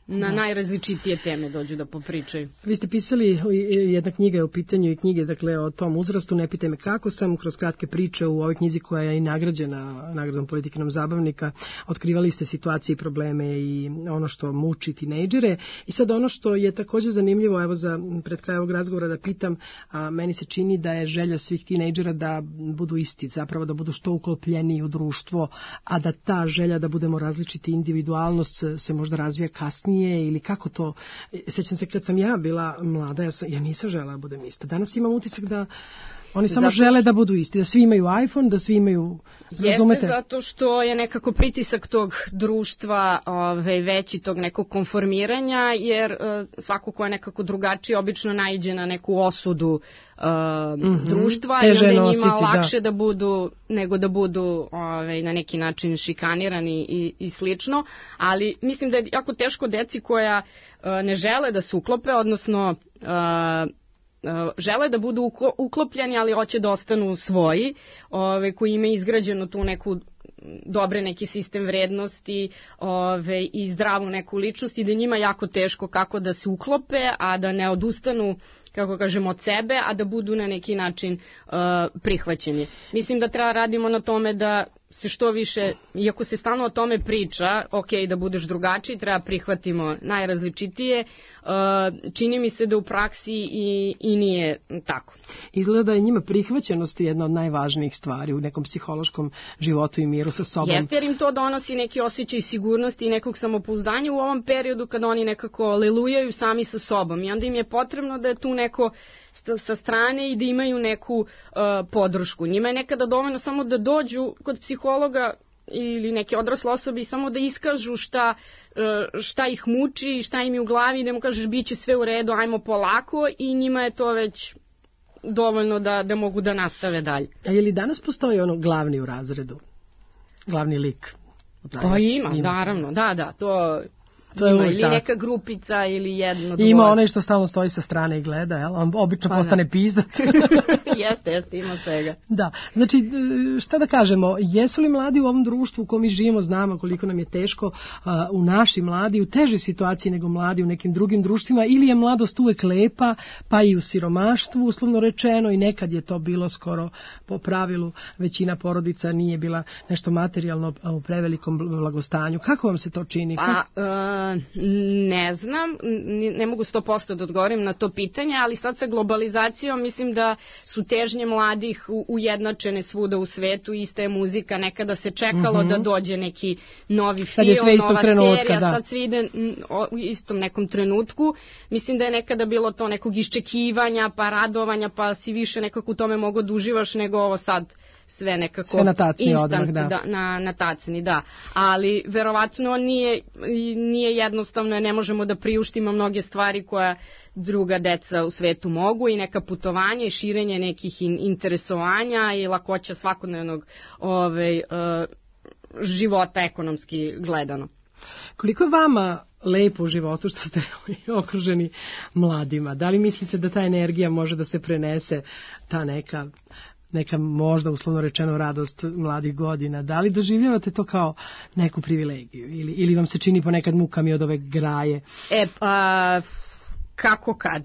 na Da. najrazličitije teme dođu da popričaju. Vi ste pisali, jedna knjiga je u pitanju i knjige, dakle, o tom uzrastu, ne pitaj me kako sam, kroz kratke priče u ovoj knjizi koja je i nagrađena nagradom Politikinom zabavnika, otkrivali ste situacije i probleme i ono što muči tinejdžere. I sad ono što je također zanimljivo, evo za pred kraj ovog razgovora da pitam, a meni se čini da je želja svih tinejdžera da budu isti, zapravo da budu što uklopljeniji u društvo, a da ta želja da budemo različiti, individualnost se možda razvija kasnije, ili kako to. Sećam se kad sam ja bila mlada, ja, sam, ja nisam žela da budem ista. Danas imam utisak da oni samo Zato žele da budu isti, da svi imaju iPhone, da svi imaju, razumete? Jeste zato što je nekako pritisak tog društva ove, veći, tog nekog konformiranja, jer e, svako ko je nekako drugačiji obično naiđe na neku osudu e, mm-hmm. društva i onda je njima nositi, lakše da. da budu, nego da budu ove, na neki način šikanirani i, i slično, ali mislim da je jako teško deci koja e, ne žele da se uklope, odnosno e, žele da budu uklopljeni, ali hoće da ostanu svoji, ove, koji imaju izgrađenu tu neku dobre neki sistem vrednosti ove, i zdravu neku ličnost i da njima jako teško kako da se uklope, a da ne odustanu, kako kažemo, od sebe, a da budu na neki način uh, prihvaćeni. Mislim da treba radimo na tome da se što više, iako se stalno o tome priča, ok, da budeš drugačiji, treba prihvatimo najrazličitije, uh, čini mi se da u praksi i, i nije tako. Izgleda da je njima prihvaćenost jedna od najvažnijih stvari u nekom psihološkom životu i miru sa sobom. Jeste, jer im to donosi neki osjećaj sigurnosti i nekog samopouzdanja u ovom periodu kada oni nekako lelujaju sami sa sobom i onda im je potrebno da je tu neko sa strane i da imaju neku uh, podršku. Njima je nekada dovoljno samo da dođu kod psihologa ili neke odrasle osobe i samo da iskažu šta, uh, šta ih muči i šta im je u glavi i da mu kažeš bit će sve u redu, ajmo polako i njima je to već dovoljno da, da mogu da nastave dalje. A je li danas postoji ono glavni u razredu? Glavni lik? Pa ima, ima, naravno, da, da, to... To je ima, ili tako. Neka grupica ili jedno dvoje. Ima onaj što stalno stoji sa strane i gleda, jel? On obično pa postane da. Pisac. jeste, jeste, ima svega. Da, znači šta da kažemo, jesu li mladi u ovom društvu u kom mi živimo, znamo koliko nam je teško uh, u naši mladi, u težoj situaciji nego mladi u nekim drugim društvima, ili je mladost uvek lepa, pa i u siromaštvu, uslovno rečeno, i nekad je to bilo skoro po pravilu, većina porodica nije bila nešto materijalno u prevelikom blagostanju. Kako vam se to čini? Pa, uh, ne znam, ne mogu sto posto da odgovorim na to pitanje, ali sad sa globalizacijom mislim da su težnje mladih ujednačene svuda u svetu, ista je muzika, nekada se čekalo mm-hmm. da dođe neki novi film, nova serija, da. Sad svi ide u istom nekom trenutku. Mislim da je nekada bilo to nekog iščekivanja, pa radovanja, pa si više nekako u tome mogo da uživaš nego ovo sad sve nekako sve na tacni instant, odmah, da. Da, na, na tacni, da. Ali verovatno nije, nije jednostavno, ne možemo da priuštimo mnoge stvari koja druga deca u svetu mogu i neka putovanja i širenje nekih in, interesovanja i lakoća svakodnevnog ovaj, uh, života ekonomski gledano. Koliko je vama lepo u životu što ste okruženi mladima? Da li mislite da ta energija može da se prenese, ta neka neka možda uslovno rečeno radost mladih godina? Da li doživljavate to kao neku privilegiju ili, ili vam se čini ponekad muka mi od ove graje? E, pa... Kako kad?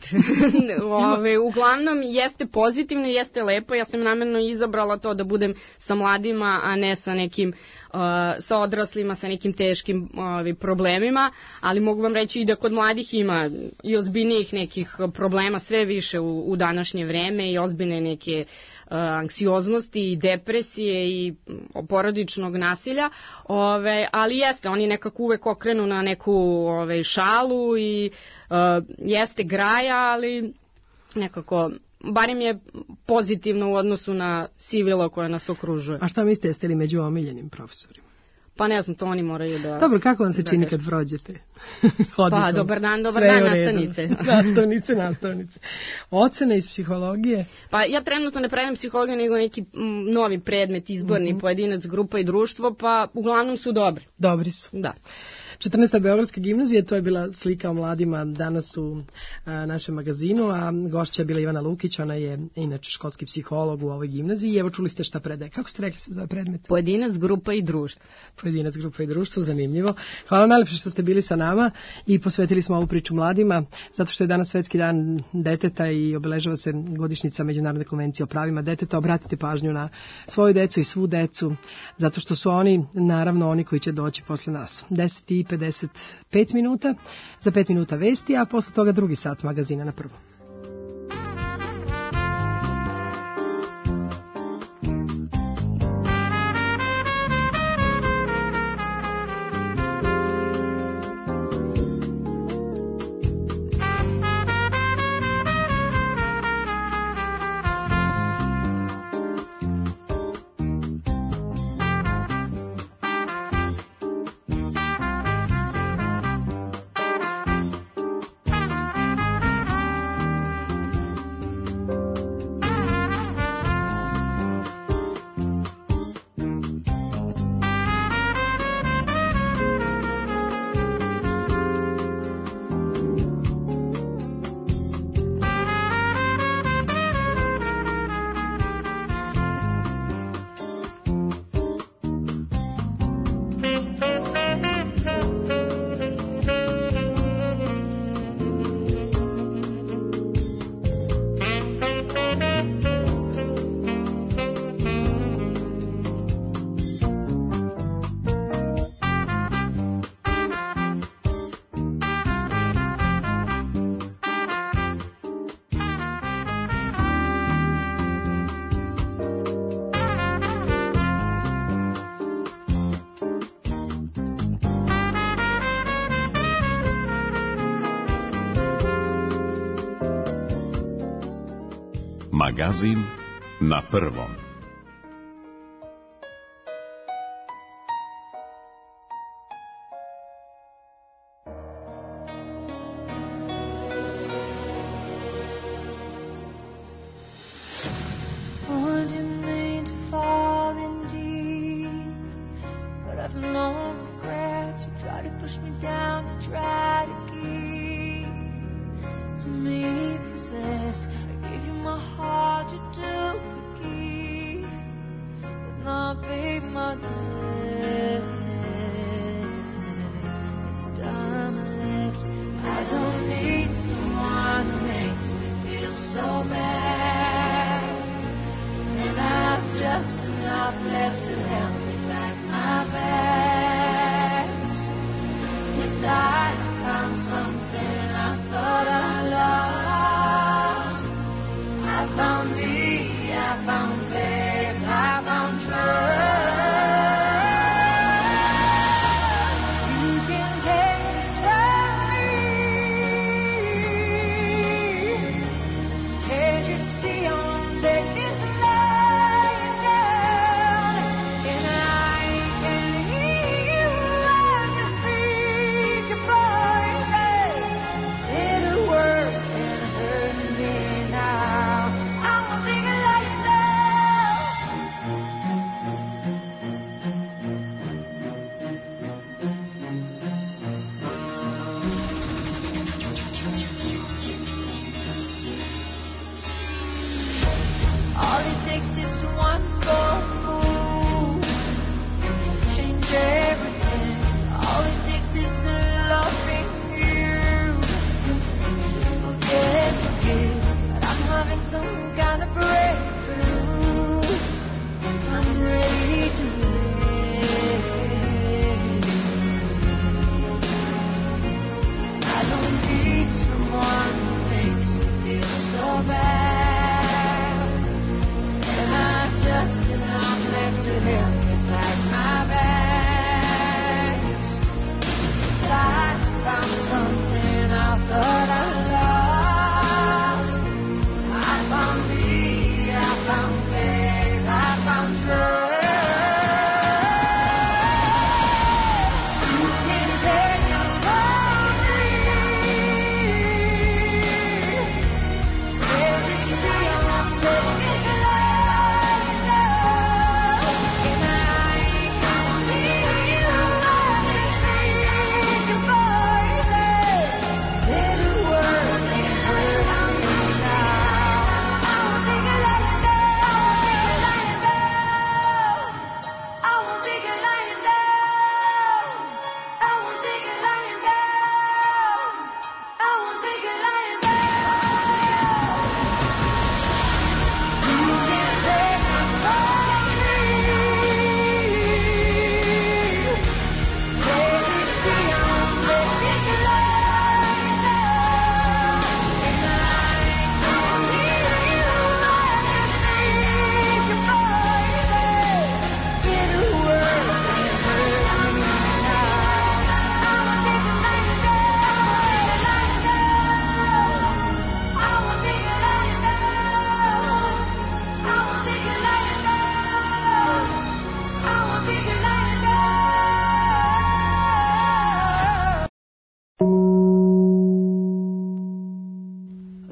Ove, uglavnom jeste pozitivno, jeste lepo. Ja sam namjerno izabrala to da budem sa mladima, a ne sa nekim uh, sa odraslima, sa nekim teškim uh, problemima, ali mogu vam reći i da kod mladih ima i ozbiljnijih nekih problema sve više u, u današnje vreme i ozbiljne neke uh, anksioznosti i depresije i porodičnog nasilja, ove, ali jeste, oni nekako uvek okrenu na neku ove, šalu i uh, jeste graja, ali nekako barem je pozitivno u odnosu na sivilo koje nas okružuje. A šta mislite, jeste li među omiljenim profesorima? Pa ne znam, to oni moraju da... Dobro, kako vam se da čini kad prođete? Pa, dobar dan, dobar dan, nastavnice. nastavnice, nastavnice. Ocene iz psihologije? Pa ja trenutno ne predajem psihologiju, nego neki m, novi predmet, izborni, mm-hmm. pojedinac, grupa i društvo, pa uglavnom su dobri. Dobri su. Da. četrnaesta Beogradska gimnazija, to je bila slika o mladima danas u a, našem magazinu, a gošća je bila Ivana Lukić, ona je inače školski psiholog u ovoj gimnaziji i evo čuli ste šta predaje. Kako ste rekli se za predmet? Pojedinac, grupa i društvo. Pojedinac, grupa i društvo, zanimljivo. Hvala najlepše što ste bili sa nama i posvetili smo ovu priču mladima, zato što je danas Svetski dan deteta i obeležava se godišnjica Međunarodne konvencije o pravima deteta. Obratite pažnju na svoju decu i svu decu, zato što su oni, naravno, oni koji će doći posle nas. deset i pedeset pet minuta, za pet minuta vesti, a posle toga drugi sat magazina na prvo. Magazin na prvom. My heart to do forgive.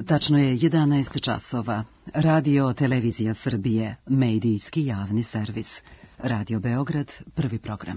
Tačno je jedanaest časova. Radio Televizija Srbije, medijski javni servis. Radio Beograd, prvi program.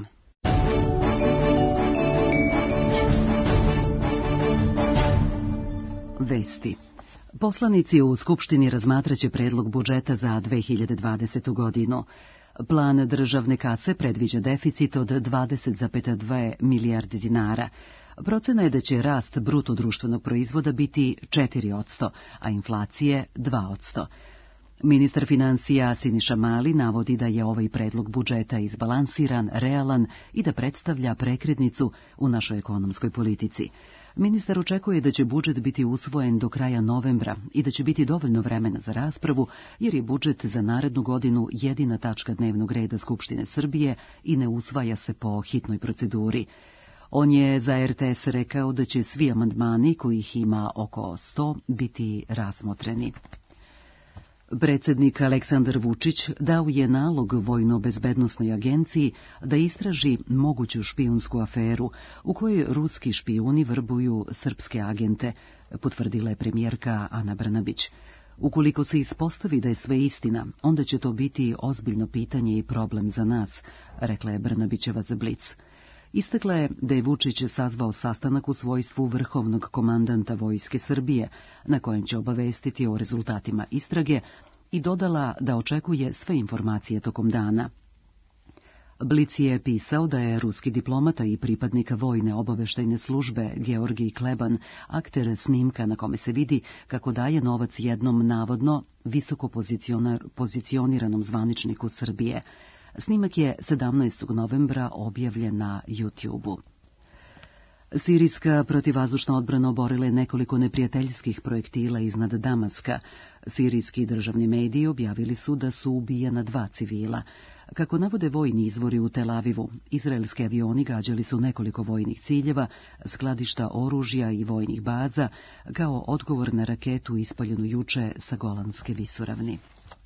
Vesti. Poslanici u Skupštini razmatraće predlog budžeta za dve hiljade dvadesetu godinu. Plan državne kase predviđa deficit od dvadeset zarez dve milijarde dinara. Procena je da će rast bruto društvenog proizvoda biti četiri posto, a inflacije dva posto. Ministar finansija Siniša Mali navodi da je ovaj predlog budžeta izbalansiran, realan i da predstavlja prekretnicu u našoj ekonomskoj politici. Ministar očekuje da će budžet biti usvojen do kraja novembra i da će biti dovoljno vremena za raspravu, jer je budžet za narednu godinu jedina tačka dnevnog reda Skupštine Srbije i ne usvaja se po hitnoj proceduri. On je za er te es rekao da će svi amandmani, kojih ima oko sto, biti razmotreni. Predsjednik Aleksandar Vučić dao je nalog Vojno-bezbednosnoj agenciji da istraži moguću špijunsku aferu u kojoj ruski špijuni vrbuju srpske agente, potvrdila je premijerka Ana Brnabić. Ukoliko se ispostavi da je sve istina, onda će to biti ozbiljno pitanje i problem za nas, rekla je Brnabićeva za Blic. Istakla je da je Vučić sazvao sastanak u svojstvu vrhovnog komandanta Vojske Srbije, na kojem će obavestiti o rezultatima istrage, i dodala da očekuje sve informacije tokom dana. Blic je pisao da je ruski diplomata i pripadnik vojne obaveštajne službe Georgij Kleban akter snimka na kome se vidi kako daje novac jednom navodno visoko pozicioniranom zvaničniku Srbije. Snimak je sedamnaestog novembra objavljen na YouTube-u. Sirijska protivvazdušna odbrana oborila je nekoliko neprijateljskih projektila iznad Damaska. Sirijski državni mediji objavili su da su ubijena dva civila. Kako navode vojni izvori u Tel Avivu, izraelski avioni gađali su nekoliko vojnih ciljeva, skladišta oružja i vojnih baza, kao odgovor na raketu ispaljenu juče sa Golanske visoravni.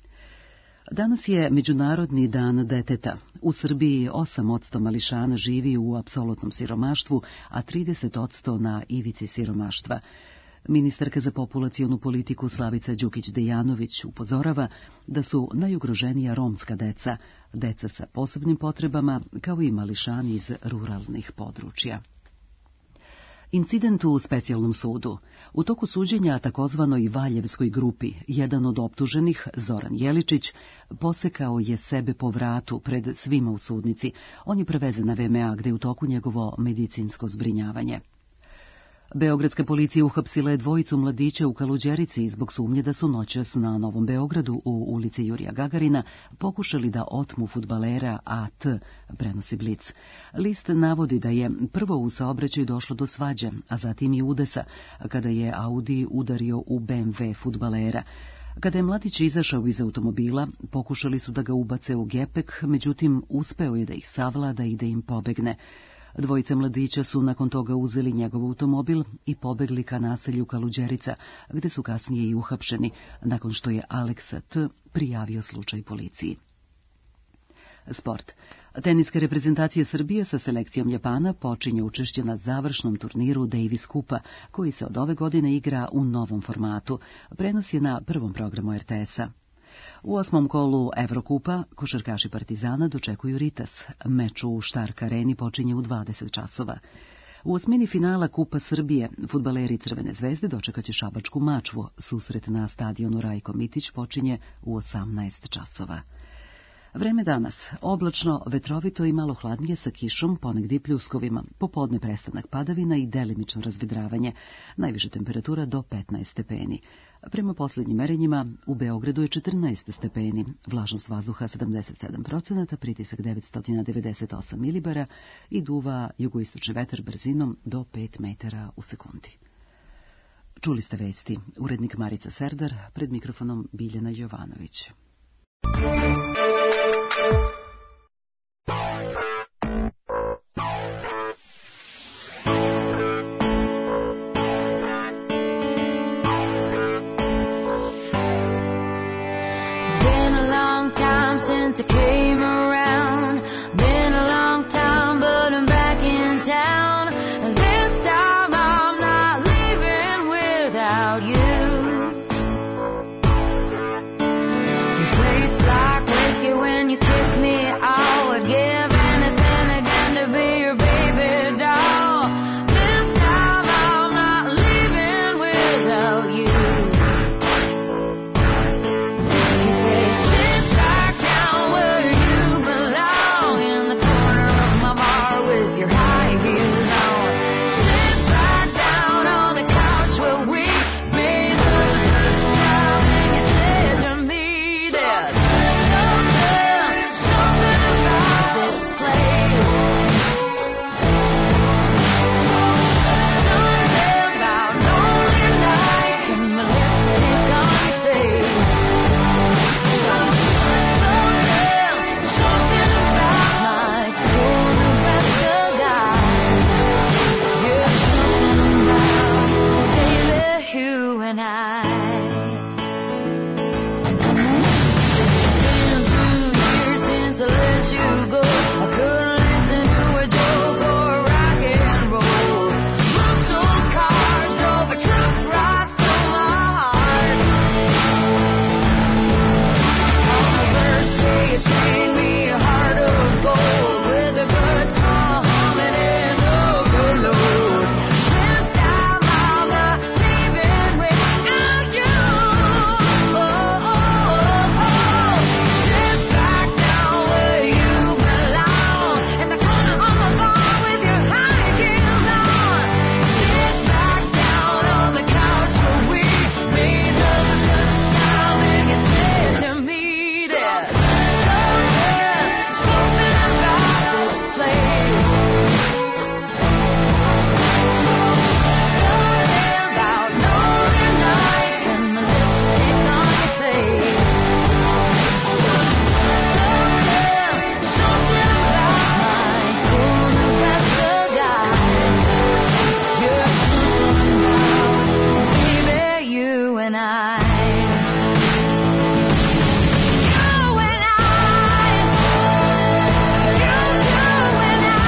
Danas je Međunarodni dan deteta. U Srbiji osam posto mališana živi u apsolutnom siromaštvu, a trideset posto na ivici siromaštva. Ministarka za populacionu politiku Slavica Đukić-Dejanović upozorava da su najugroženija romska deca, deca sa posebnim potrebama, kao i mališani iz ruralnih područja. Incident u specijalnom sudu. U toku suđenja takozvanoj Valjevskoj grupi, jedan od optuženih, Zoran Jeličić, posekao je sebe po vratu pred svima u sudnici. On je prevezen na ve em a gde je u toku njegovo medicinsko zbrinjavanje. Beogradska policija uhapsila je dvojicu mladića u Kaluđerici zbog sumnje da su noćas na Novom Beogradu u ulici Jurija Gagarina pokušali da otmu fudbalera A T, prenosi Blic. List navodi da je prvo u saobraćaju došlo do svađe, a zatim i udesa, kada je Audi udario u be em ve fudbalera. Kada je mladić izašao iz automobila, pokušali su da ga ubace u gepek, međutim uspeo je da ih savlada i da im pobegne. Dvojica mladića su nakon toga uzeli njegov automobil i pobegli ka naselju Kaluđerica, gde su kasnije i uhapšeni, nakon što je Aleksa T. prijavio slučaj policiji. Sport. Teniska reprezentacija Srbije sa selekcijom Japana počinje učešće na završnom turniru Davis Kupa, koji se od ove godine igra u novom formatu. Prenos je na prvom programu er te es-a. U osmom kolu Evrokupa košarkaši Partizana dočekuju Ritas. Meč u Štark areni počinje u dvadeset časova. U osmini finala Kupa Srbije fudbaleri Crvene zvezde dočekaće Šabačku Mačvu. Susret na stadionu Rajko Mitić počinje u osamnaest časova. Vreme danas. Oblačno, vetrovito i malo hladnije sa kišom, ponegdje i pljuskovima. Popodne prestanak padavina i delimično razvedravanje. Najviša temperatura do petnaest stepeni. Prema posljednjim merenjima u Beogradu je četrnaest stepeni, vlažnost vazduha sedamdeset sedam procenata, pritisak devetsto devedeset osam milibara i duva jugoistočni vetar brzinom do pet metara u sekundi. Čuli ste vesti. Urednik Marica Serdar, pred mikrofonom Biljana Jovanović. This time I'm not leaving without you. and I. It's been two years since I let you go. I couldn't listen to a joke or a rock and roll. Moved some cars, drove a truck right through my heart. On my birthday, you sang me a heart of gold with a guitar humming in the pillows. This time I'm not leaving without you. Oh, oh, oh, oh. Sit back down where you belong, in the corner of my bar with your high heels on. Sit back down on the couch where we made love the first time, and you said to me that something about this place. Something about lonely nights and the lipstick on your face. Something, something about my cool Nebraska guy. Just something about, baby, you and I. You and I. You, you and I.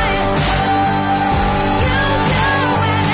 You, you and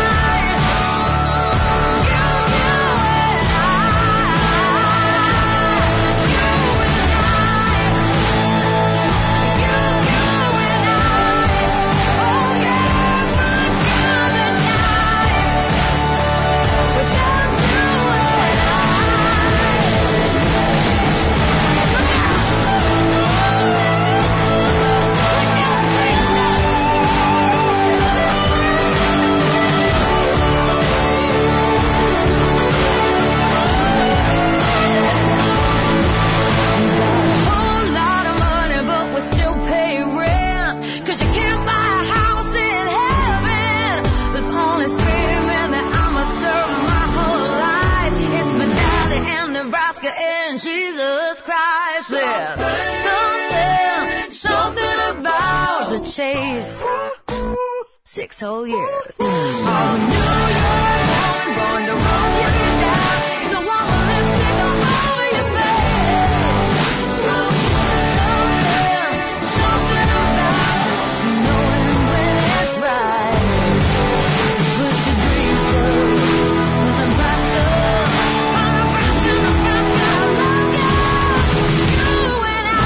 whole lot of money, but we still pay rent. 'Cause you can't buy a house in heaven. There's only three men that I'ma serve my whole life. It's my daddy and Nebraska and Jesus Christ. There's something, something about the chase. Six whole years. Oh, New York woman, born to roll you down. So want my lipstick all over your face. Something, something about knowing when it's right. Put your dreams up, Nebraska, Nebraska, Nebraska, I love you. You and I,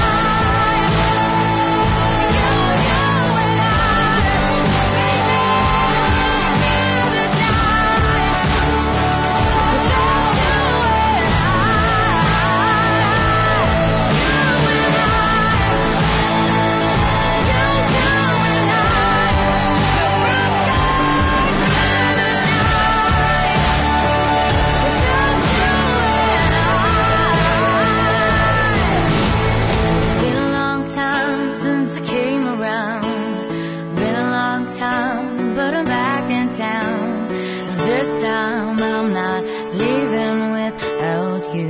you, you and I, baby, the It's been a long time since I came around. Been a long time, but I'm back in town. And this time I'm not leaving without you.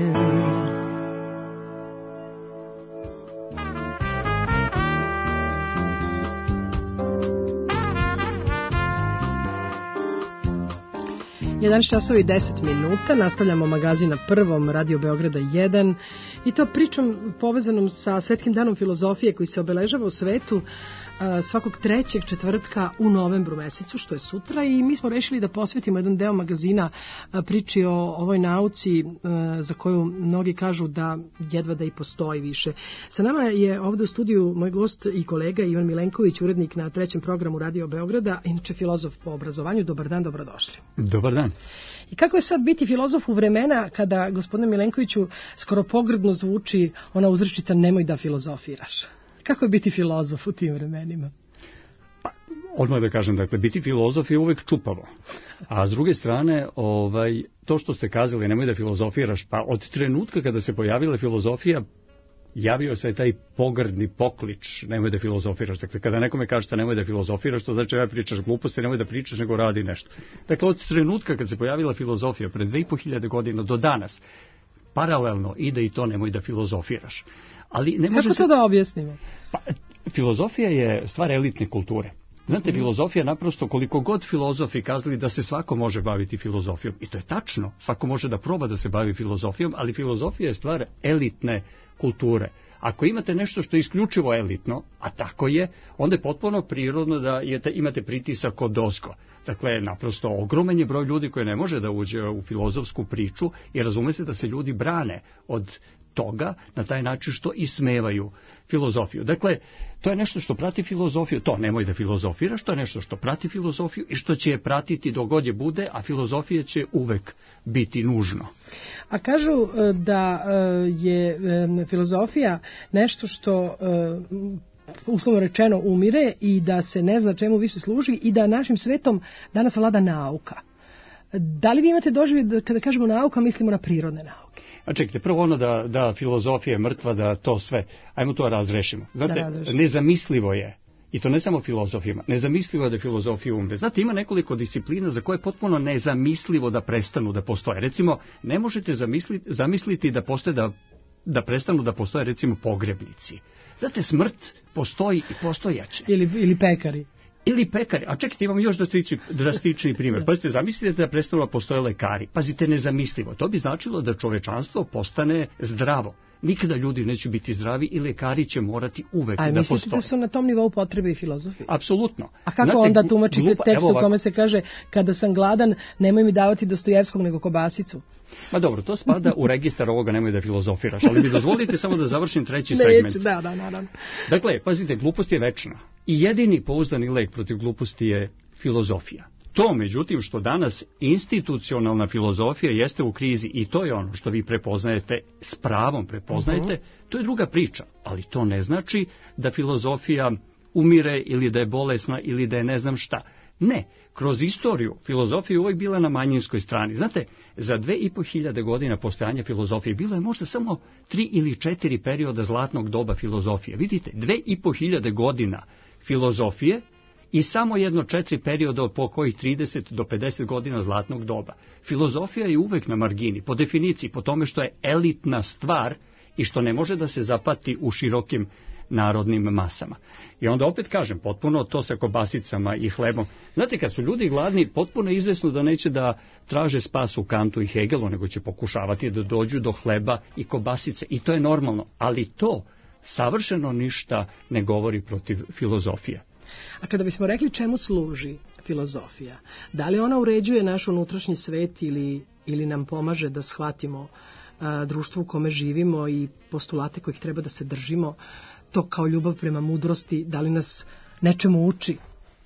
jedanaest časova i deset minuta, nastavljamo magazin na prvom, Radio Beograda jedan, i to pričom povezanom sa Svetskim danom filozofije koji se obeležava u svetu a, svakog trećeg četvrtka u novembru mesecu, što je sutra, i mi smo rešili da posvetimo jedan deo magazina a, priči o ovoj nauci a, za koju mnogi kažu da jedva da i postoji više. Sa nama je ovde u studiju moj gost i kolega Ivan Milenković, urednik na trećem programu Radio Beograda, inače filozof po obrazovanju. Dobar dan, dobrodošli. Dobar dan. I kako je sad biti filozof u vremena kada, gospodine Milenkoviću, skoro pogrdno zvuči ona uzrečica nemoj da filozofiraš? Kako je biti filozof u tim vremenima? Pa, odmah da kažem, dakle, biti filozof je uvek čupavo. A s druge strane, ovaj, to što ste kazali, nemoj da filozofiraš, pa od trenutka kada se pojavila filozofija, javio se taj pogrdni poklič, nemoj da filozofiraš. Dakle, kada nekome kažete nemoj da filozofiraš, to znači ja pričaš gluposti, nemoj da pričaš, nego radi nešto. Dakle, od trenutka kad se pojavila filozofija, pred dve i po hiljade godina do danas, paralelno ide i to nemoj da filozofiraš. Ali ne može Kako se... to da objasnimo? Pa, filozofija je stvar elitne kulture. Znate, filozofija naprosto, koliko god filozofi kazali da se svako može baviti filozofijom, i to je tačno, svako može da proba da se bavi filozofijom, ali filozofija je stvar elitne kulture. Ako imate nešto što je isključivo elitno, a tako je, onda je potpuno prirodno da imate pritisak od ozgo. Dakle, naprosto ogroman je broj ljudi koji ne može da uđe u filozofsku priču i razume se da se ljudi brane od toga na taj način što ismevaju filozofiju. Dakle, to je nešto što prati filozofiju, to nemoj da filozofiraš, to je nešto što prati filozofiju i što će je pratiti dok god je bude, a filozofija će uvek biti nužno. A kažu da je filozofija nešto što uslovno rečeno umire i da se ne zna čemu više služi i da našim svetom danas vlada nauka. Da li vi imate doživlje kada kažemo nauka, mislimo na prirodne nauke? A čekajte, prvo ono da, da filozofija je mrtva, da to sve, ajmo to razrešimo. Znate, da razrešimo. Nezamislivo je, i to ne samo filozofijama, nezamislivo je da filozofija umre. Znate, ima nekoliko disciplina za koje je potpuno nezamislivo da prestanu da postoje. Recimo, ne možete zamisliti, zamisliti da postoje da, da prestanu da postoje, recimo, pogrebnici. Znate, smrt postoji i postojaće. Ili, ili pekari. Ili pekari. A čekajte, imamo još drastični, drastični primjer. Pazite, zamislite da prestanu da postoje lekari. Pazite, nezamislivo. To bi značilo da čovečanstvo postane zdravo. Nikada ljudi neće biti zdravi i lekari će morati uvek A, da postoje. A mislite da su na tom nivou potrebe i filozofije? Apsolutno. A kako Znate, onda tumačite glupa, tekst u kome se kaže kada sam gladan, nemoj mi davati Dostojevskog nego kobasicu? Ma dobro, to spada u registar ovoga, nemoj da filozofiraš, ali mi dozvolite samo da završim treći segment. Neću, da, da, naravno. Dakle, pazite, glupost je večna. I jedini pouzdani lek protiv gluposti je filozofija. To, međutim, što danas institucionalna filozofija jeste u krizi i to je ono što vi prepoznajete, s pravom prepoznajete, uh-huh. to je druga priča. Ali to ne znači da filozofija umire ili da je bolesna ili da je ne znam šta. Ne, kroz istoriju filozofija je uvijek bila na manjinskoj strani. Znate, za dve i po hiljade godina postojanja filozofije bilo je možda samo tri ili četiri perioda zlatnog doba filozofije. Vidite, dve i po hiljade godina filozofije i samo jedno četiri perioda po kojih trideset do pedeset godina zlatnog doba. Filozofija je uvek na margini, po definiciji, po tome što je elitna stvar i što ne može da se zapati u širokim narodnim masama. I onda opet kažem, potpuno to sa kobasicama i hlebom. Znate, kad su ljudi gladni, potpuno je izvesno da neće da traže spas u Kantu i Hegelu, nego će pokušavati da dođu do hleba i kobasice. I to je normalno, ali to savršeno ništa ne govori protiv filozofije. A kada bismo rekli čemu služi filozofija, da li ona uređuje naš unutrašnji svet ili, ili nam pomaže da shvatimo a, društvo u kome živimo i postulate kojih treba da se držimo, to kao ljubav prema mudrosti, da li nas nečemu uči?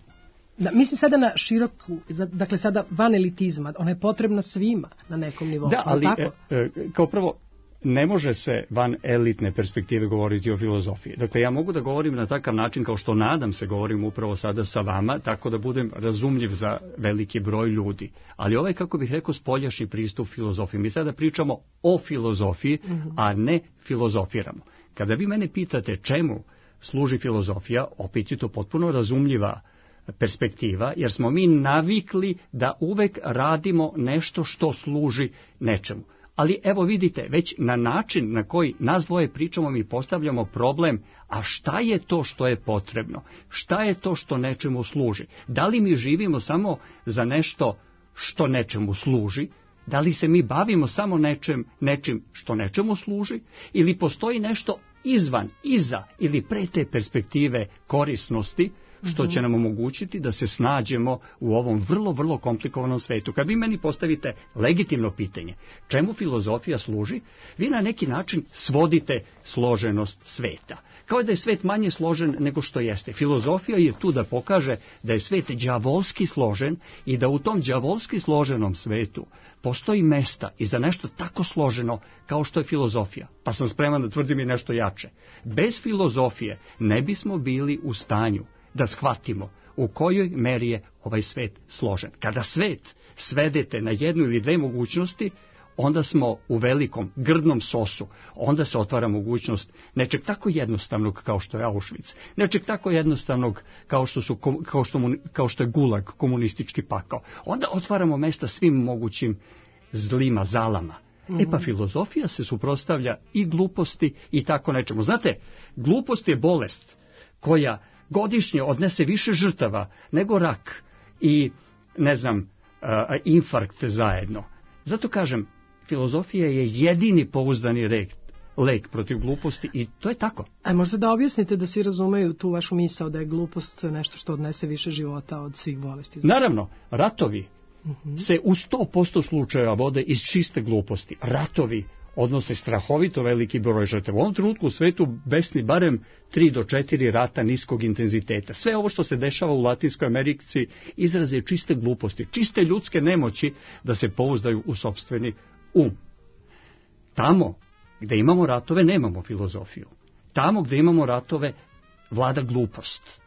Da, mislim sada na široku, dakle sada van elitizma, ona je potrebna svima na nekom nivou. Da, ali e, e, kao prvo, ne može se van elitne perspektive govoriti o filozofiji. Dakle, ja mogu da govorim na takav način kao što nadam se govorim upravo sada sa vama, tako da budem razumljiv za veliki broj ljudi. Ali ovaj, kako bih rekao, spoljašnji pristup filozofiji. Mi sada pričamo o filozofiji, mm-hmm. a ne filozofiramo. Kada vi mene pitate čemu služi filozofija, opet je to potpuno razumljiva perspektiva, jer smo mi navikli da uvek radimo nešto što služi nečemu. Ali evo vidite, već na način na koji nas dvoje pričamo mi postavljamo problem, a šta je to što je potrebno? Šta je to što nečemu služi? Da li mi živimo samo za nešto što nečemu služi? Da li se mi bavimo samo nečem, nečim što nečemu služi? Ili postoji nešto izvan, iza ili pre te perspektive korisnosti, što će nam omogućiti da se snađemo u ovom vrlo, vrlo komplikovanom svetu. Kad vi meni postavite legitimno pitanje čemu filozofija služi, vi na neki način svodite složenost sveta. Kao da je svet manje složen nego što jeste. Filozofija je tu da pokaže da je svet đavolski složen i da u tom đavolski složenom svetu postoji mesta i za nešto tako složeno kao što je filozofija. Pa sam spreman da tvrdim i nešto jače. Bez filozofije ne bismo bili u stanju da shvatimo u kojoj meri je ovaj svet složen. Kada svet svedete na jednu ili dve mogućnosti, onda smo u velikom, grdnom sosu. Onda se otvara mogućnost nečeg tako jednostavnog kao što je Auschwitz, nečeg tako jednostavnog kao što, su, kao što, kao što je gulag, komunistički pakao. Onda otvaramo mesta svim mogućim zlima, zalama. Mm-hmm. E pa filozofija se suprotstavlja i gluposti i tako nečemu. Znate, glupost je bolest koja godišnje odnese više žrtava nego rak i, ne znam, infarkt zajedno. Zato kažem, filozofija je jedini pouzdani lek, lek protiv gluposti i to je tako. A možda da objasnite da svi razumeju tu vašu misao da je glupost nešto što odnese više života od svih bolesti? Naravno, ratovi uh-huh. se u sto posto slučajeva vode iz čiste gluposti. Ratovi odnose strahovito veliki broj žrtava. U ovom trenutku u svetu besni barem tri do četiri rata niskog intenziteta. Sve ovo što se dešava u Latinskoj Americi izraz je čiste gluposti, čiste ljudske nemoći da se pouzdaju u sopstveni um. Tamo gde imamo ratove nemamo filozofiju. Tamo gde imamo ratove vlada glupost.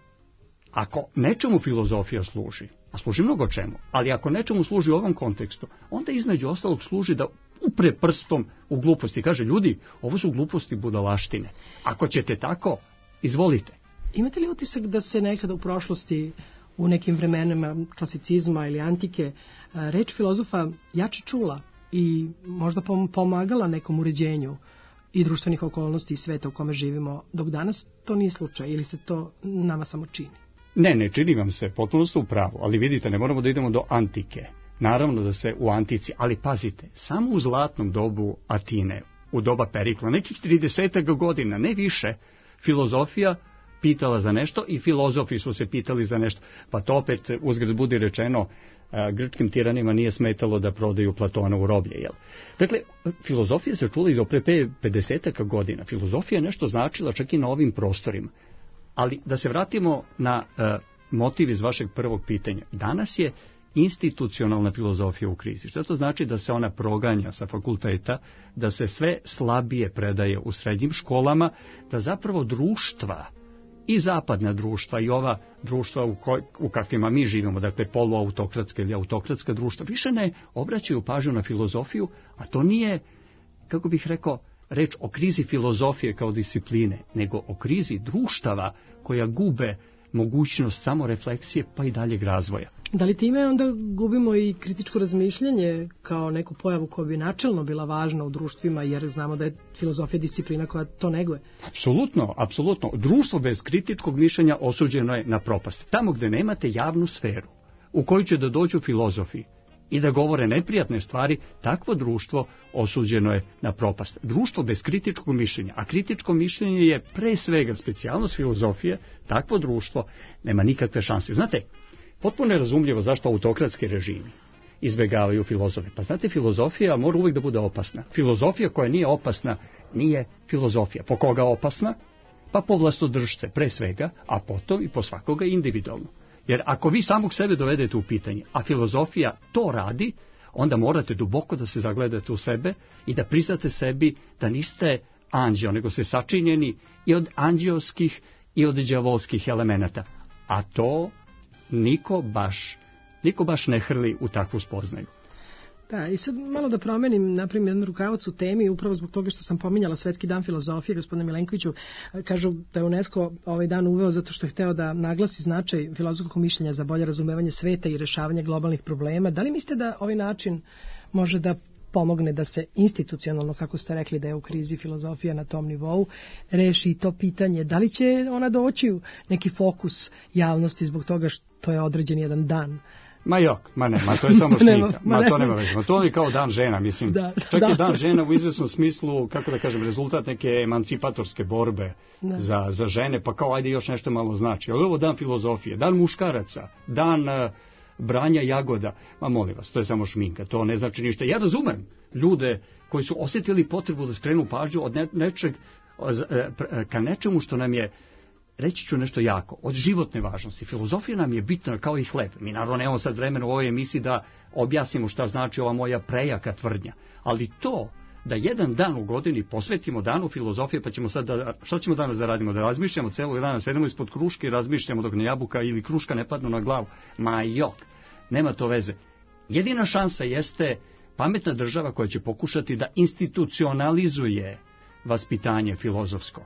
Ako nečemu filozofija služi, a služi mnogo čemu, ali ako nečemu služi u ovom kontekstu, onda između ostalog služi da upre prstom u gluposti. Kaže, ljudi, ovo su gluposti budalaštine. Ako ćete tako, izvolite. Imate li utisak da se nekada u prošlosti, u nekim vremenima klasicizma ili antike, reč filozofa jače čula i možda pomagala nekom uređenju i društvenih okolnosti i sveta u kome živimo, dok danas to nije slučaj ili se to nama samo čini? Ne, ne čini vam se, potpuno ste u pravu, ali vidite, ne moramo da idemo do antike. Naravno da se u antici, ali pazite, samo u zlatnom dobu Atine, u doba Perikla, nekih tridesetak godina, ne više, filozofija pitala za nešto i filozofi su se pitali za nešto. Pa to opet, uzgred budi rečeno, grčkim tiranima nije smetalo da prodaju Platona u roblje. Jel? Dakle, filozofija se čula i do pre pedesetak godina. Filozofija je nešto značila čak i na ovim prostorima. Ali da se vratimo na uh, motiv iz vašeg prvog pitanja. Danas je institucionalna filozofija u krizi. Što to znači? Da se ona proganja sa fakulteta, da se sve slabije predaje u srednjim školama, da zapravo društva, i zapadna društva i ova društva u, koj, u kakvima mi živimo, dakle poluautokratska ili autokratska društva, više ne obraćaju pažnju na filozofiju, a to nije, kako bih rekao, reč o krizi filozofije kao discipline, nego o krizi društava koja gube mogućnost samorefleksije pa i daljeg razvoja. Da li time onda gubimo i kritičko razmišljanje kao neku pojavu koja bi načelno bila važna u društvima, jer znamo da je filozofija disciplina koja to neguje? Apsolutno, apsolutno. Društvo bez kritičkog mišljenja osuđeno je na propast. Tamo gde nemate javnu sferu u koju će da dođu filozofi i da govore neprijatne stvari, takvo društvo osuđeno je na propast. Društvo bez kritičkog mišljenja, a kritičko mišljenje je pre svega specijalnost filozofije, takvo društvo nema nikakve šanse. Znate, potpuno je razumljivo zašto autokratski režimi izbegavaju filozofe. Pa znate, filozofija mora uvijek da bude opasna. Filozofija koja nije opasna nije filozofija. Po koga opasna? Pa po vlastodržce pre svega, a potom i po svakoga individualno. Jer ako vi samog sebe dovedete u pitanje, a filozofija to radi, onda morate duboko da se zagledate u sebe i da priznate sebi da niste anđeo, nego ste sačinjeni i od anđeoskih i od đavolskih elemenata. A to niko baš, niko baš ne hrli u takvu spoznaju. Da, i sad malo da promenim, napravim jedan rukavac u temi, upravo zbog toga što sam pominjala Svetski dan filozofije, gospodine Milenkoviću, kažu da je UNESCO ovaj dan uveo zato što je hteo da naglasi značaj filozofskog mišljenja za bolje razumevanje sveta i rešavanje globalnih problema. Da li mislite da ovaj način može da pomogne da se institucionalno, kako ste rekli da je u krizi filozofija na tom nivou, reši to pitanje? Da li će ona doći u neki fokus javnosti zbog toga što je određen jedan dan? Ma jok, ma ne, ma to je samo šminka, ma, ma to nema veze, ma to je kao dan žena, mislim, da, čak da. je dan žena u izvesnom smislu, kako da kažem, rezultat neke emancipatorske borbe za, za žene, pa kao ajde još nešto malo znači, ali ovo dan filozofije, dan muškaraca, dan uh, branja jagoda, ma molim vas, to je samo šminka, to ne znači ništa. Ja razumem ljude koji su osjetili potrebu da skrenu pažnju od ne, nečeg, ka nečemu što nam je, reći ću nešto jako, od životne važnosti. Filozofija nam je bitna kao i hleb. Mi naravno nemamo sad vremena u ovoj emisiji da objasnimo šta znači ova moja prejaka tvrdnja. Ali to da jedan dan u godini posvetimo danu filozofije, pa ćemo sad da, šta ćemo danas da radimo? Da razmišljamo celog dana, sedemo ispod kruške i razmišljamo dok ne jabuka ili kruška ne padnu na glavu. Ma jok, nema to veze. Jedina šansa jeste pametna država koja će pokušati da institucionalizuje vaspitanje filozofsko.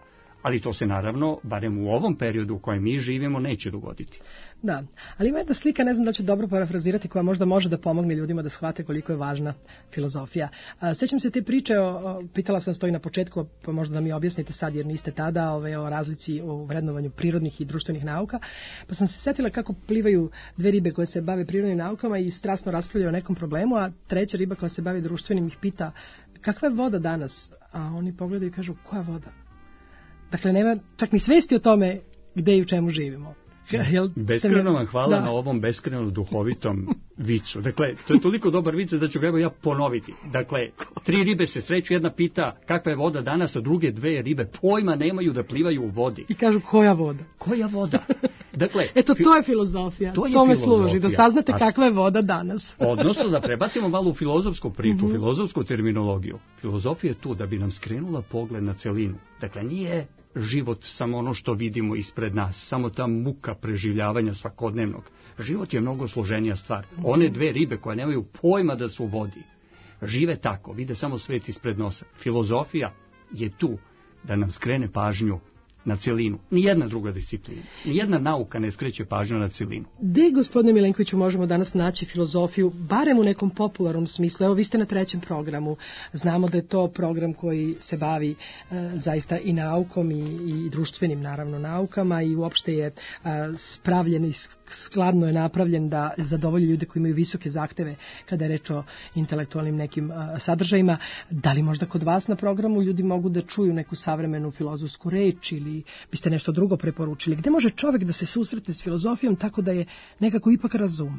Ali to se naravno, barem u ovom periodu u kojem mi živimo, neće dogoditi. Da, ali ima jedna slika, ne znam da ću dobro parafrazirati, koja možda može da pomogne ljudima da shvate koliko je važna filozofija. A, sećam se te priče, o, o, pitala sam stoji na početku, pa možda da mi objasnite sad jer niste tada, ove, o razlici u vrednovanju prirodnih i društvenih nauka, pa sam se setila kako plivaju dve ribe koje se bave prirodnim naukama i strasno raspravljaju o nekom problemu, a treća riba koja se bavi društvenim ih pita kakva je voda danas, a oni pogledaju i kažu koja voda? Dakle, nema čak ni svesti o tome gde i u čemu živimo. Jel, beskreno vam hvala da. na ovom beskreno duhovitom vicu. Dakle, to je toliko dobar vic da ću ga evo ja ponoviti. Dakle, tri ribe se sreću, jedna pita kakva je voda danas, a druge dve ribe pojma nemaju da plivaju u vodi. I kažu koja voda? Koja voda? Dakle, eto, to je filozofija. To je Tome filozofija. služi, da saznate A, kakva je voda danas. Odnosno, da prebacimo malo u filozofsku priču, Mhm. filozofsku terminologiju. Filozofija je tu da bi nam skrenula pogled na celinu. Dakle, nije život samo ono što vidimo ispred nas, samo ta muka preživljavanja svakodnevnog. Život je mnogo složenija stvar. One dve ribe koje nemaju pojma da su u vodi, žive tako, vide samo svet ispred nosa. Filozofija je tu da nam skrene pažnju na celinu. Nijedna druga disciplina, nijedna nauka ne skreće pažnju na celinu. Gde, gospodine Milenkoviću, možemo danas naći filozofiju, barem u nekom popularnom smislu? Evo, vi ste na trećem programu. Znamo da je to program koji se bavi e, zaista i naukom i, i društvenim, naravno, naukama i uopšte je e, spravljen i skladno je napravljen da zadovolji ljude koji imaju visoke zahteve kada je reč o intelektualnim nekim a, sadržajima. Da li možda kod vas na programu ljudi mogu da čuju neku savremenu filozofsku reč ili biste nešto drugo preporučili? Gde može čovjek da se susretne s filozofijom tako da je nekako ipak razume?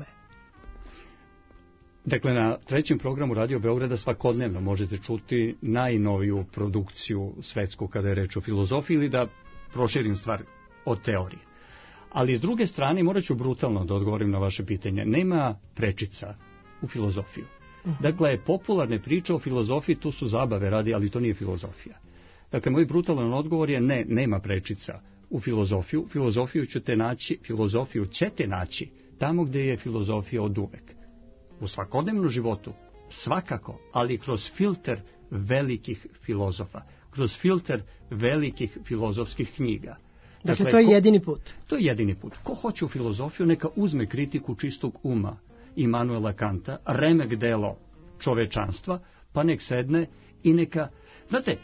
Dakle, na trećem programu Radio Beograda svakodnevno možete čuti najnoviju produkciju svetsku kada je reč o filozofiji ili da proširim stvar od teorije. Ali s druge strane, morat ću brutalno da odgovorim na vaše pitanje, nema prečica u filozofiju. Dakle, popularne priče o filozofiji, tu su zabave radi, ali to nije filozofija. Dakle, moj brutalan odgovor je ne, nema prečica u filozofiju. Filozofiju ćete naći, filozofiju ćete naći tamo gde je filozofija od uvek. U svakodnevnom životu, svakako, ali kroz filter velikih filozofa, kroz filter velikih filozofskih knjiga. Dakle, dakle to je jedini put. To je jedini put. Ko hoće u filozofiju, neka uzme kritiku čistog uma Immanuela Kanta, remek delo čovečanstva, pa nek sedne i neka... Znate,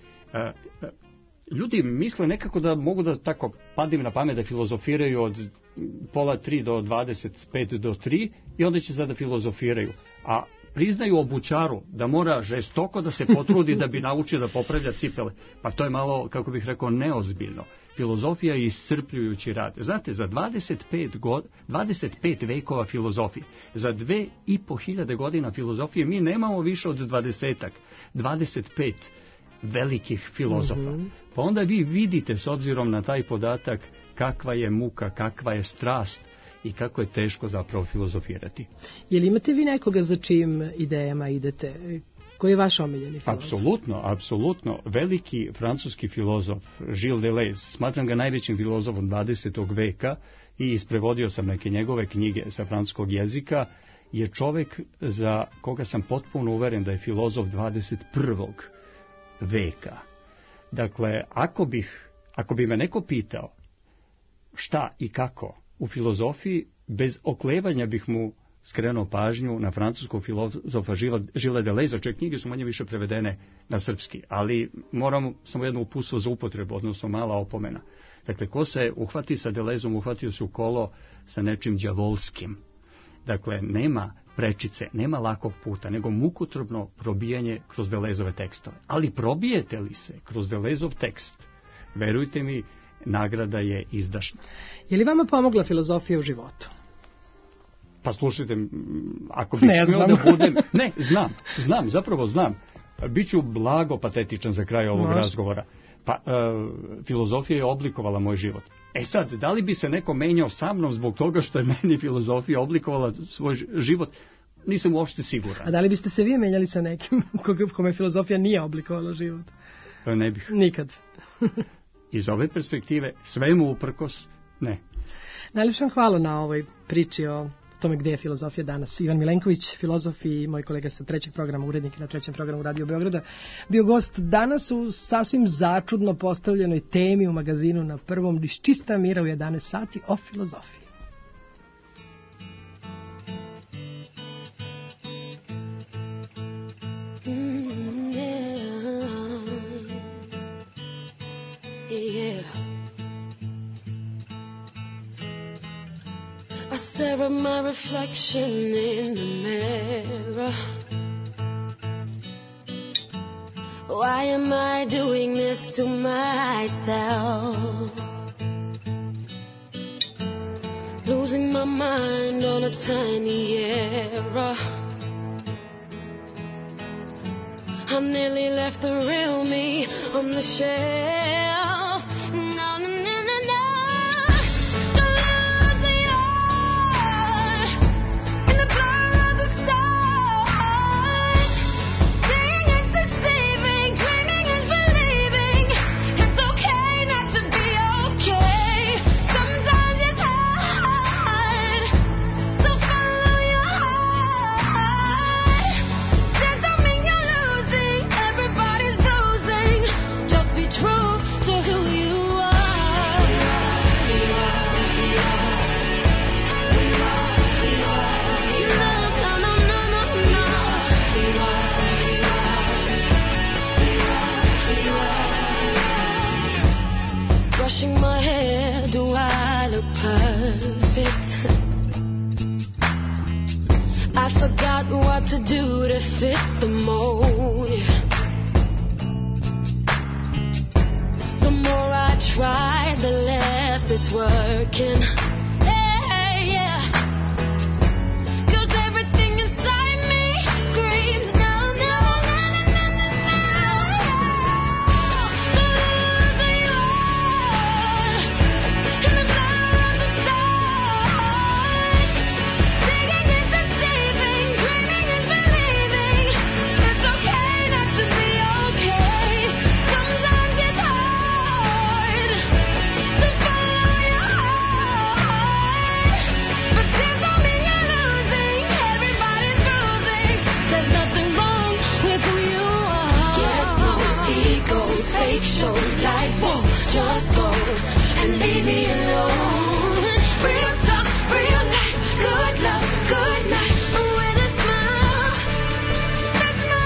ljudi misle nekako da mogu da tako padim na pamet da filozofiraju od pola tri do dvadeset pet do tri i onda će sad da filozofiraju. A priznaju obućaru da mora žestoko da se potrudi da bi naučio da popravlja cipele. Pa to je malo, kako bih rekao, neozbiljno. Filozofija je iscrpljujući rad. Znate, za dvadeset pet, god, dvadeset pet vekova filozofije, za dve i po hiljade godina filozofije, mi nemamo više od dvadesetak, dvadeset pet velikih filozofa. Mm-hmm. Pa onda vi vidite, s obzirom na taj podatak, kakva je muka, kakva je strast i kako je teško zapravo filozofirati. Je li imate vi nekoga za čijim idejama idete? Koji je vaš omiljeni filozof? Apsolutno, apsolutno. Veliki francuski filozof Gilles Deleuze, smatram ga najvećim filozofom dvadesetog veka i isprevodio sam neke njegove knjige sa francuskog jezika, je čovek za koga sam potpuno uveren da je filozof dvadeset prvog veka. Dakle, ako bih, ako bi me neko pitao šta i kako u filozofiji, bez oklevanja bih mu skrenuo pažnju na francuskog filozofa Gilles Deleuze, čije knjige su manje više prevedene na srpski, ali moram samo jedno uputstvo za upotrebu, odnosno mala opomena. Dakle, ko se uhvati sa Deleuzeom, uhvatio se u kolo sa nečim đavolskim. Dakle, nema prečice, nema lakog puta, nego mukotrpno probijanje kroz Deleuzeove tekstove. Ali probijete li se kroz Deleuzeov tekst, verujte mi, nagrada je izdašna. Je li vama pomogla filozofija u životu? Pa slušajte, ako bih smio da budem... Ne, znam, znam, zapravo znam. Biću blago patetičan za kraj ovog Može. razgovora. Pa, e, filozofija je oblikovala moj život. E sad, da li bi se neko menjao sa mnom zbog toga što je meni filozofija oblikovala svoj život? Nisam uopšte siguran. A da li biste se vi menjali sa nekim kome filozofija nije oblikovala život? E, ne bih. Nikad. Iz ove perspektive, svemu uprkos, ne. Najlepše vam hvala na ovoj priči o tome gde je filozofija danas. Ivan Milenković, filozof i moj kolega sa trećeg programa, urednik na trećem programu Radio Beograda, bio gost danas u sasvim začudno postavljenoj temi u magazinu na prvom, iz čista mira u jedanaest sati o filozofiji. Yeah. I stare at my reflection in the mirror. Why am I doing this to myself? Losing my mind on a tiny error. I nearly left the real me on the shelf. No, no, no, no, no. Don't lose the eye in the blur of the stars. Seeing is deceiving, dreaming is believing. It's okay not to be okay. Sometimes it's hard to follow your heart. That don't mean you're losing. Everybody's bruising. Just be true to who you are. No, no, no, no, no, no. Brushing my hair, do I look perfect? I forgot what to do to fit the mold. The more I try, the less it's working. Yeah, yeah. 'Cause everything inside me screams no, no, no, no, no, no, no. Don't lose the eye in the blur of the stars. Seeing is deceiving, dreaming is believing. It's okay not to be okay. Sometimes it's hard to follow your heart. But tears don't mean you're losing. Everybody's bruising. There's nothing wrong with who you are. Yes, most egos, fake shows like whoa, just go and leave me alone. Real talk, real life, good love, good night. With a smile, that's my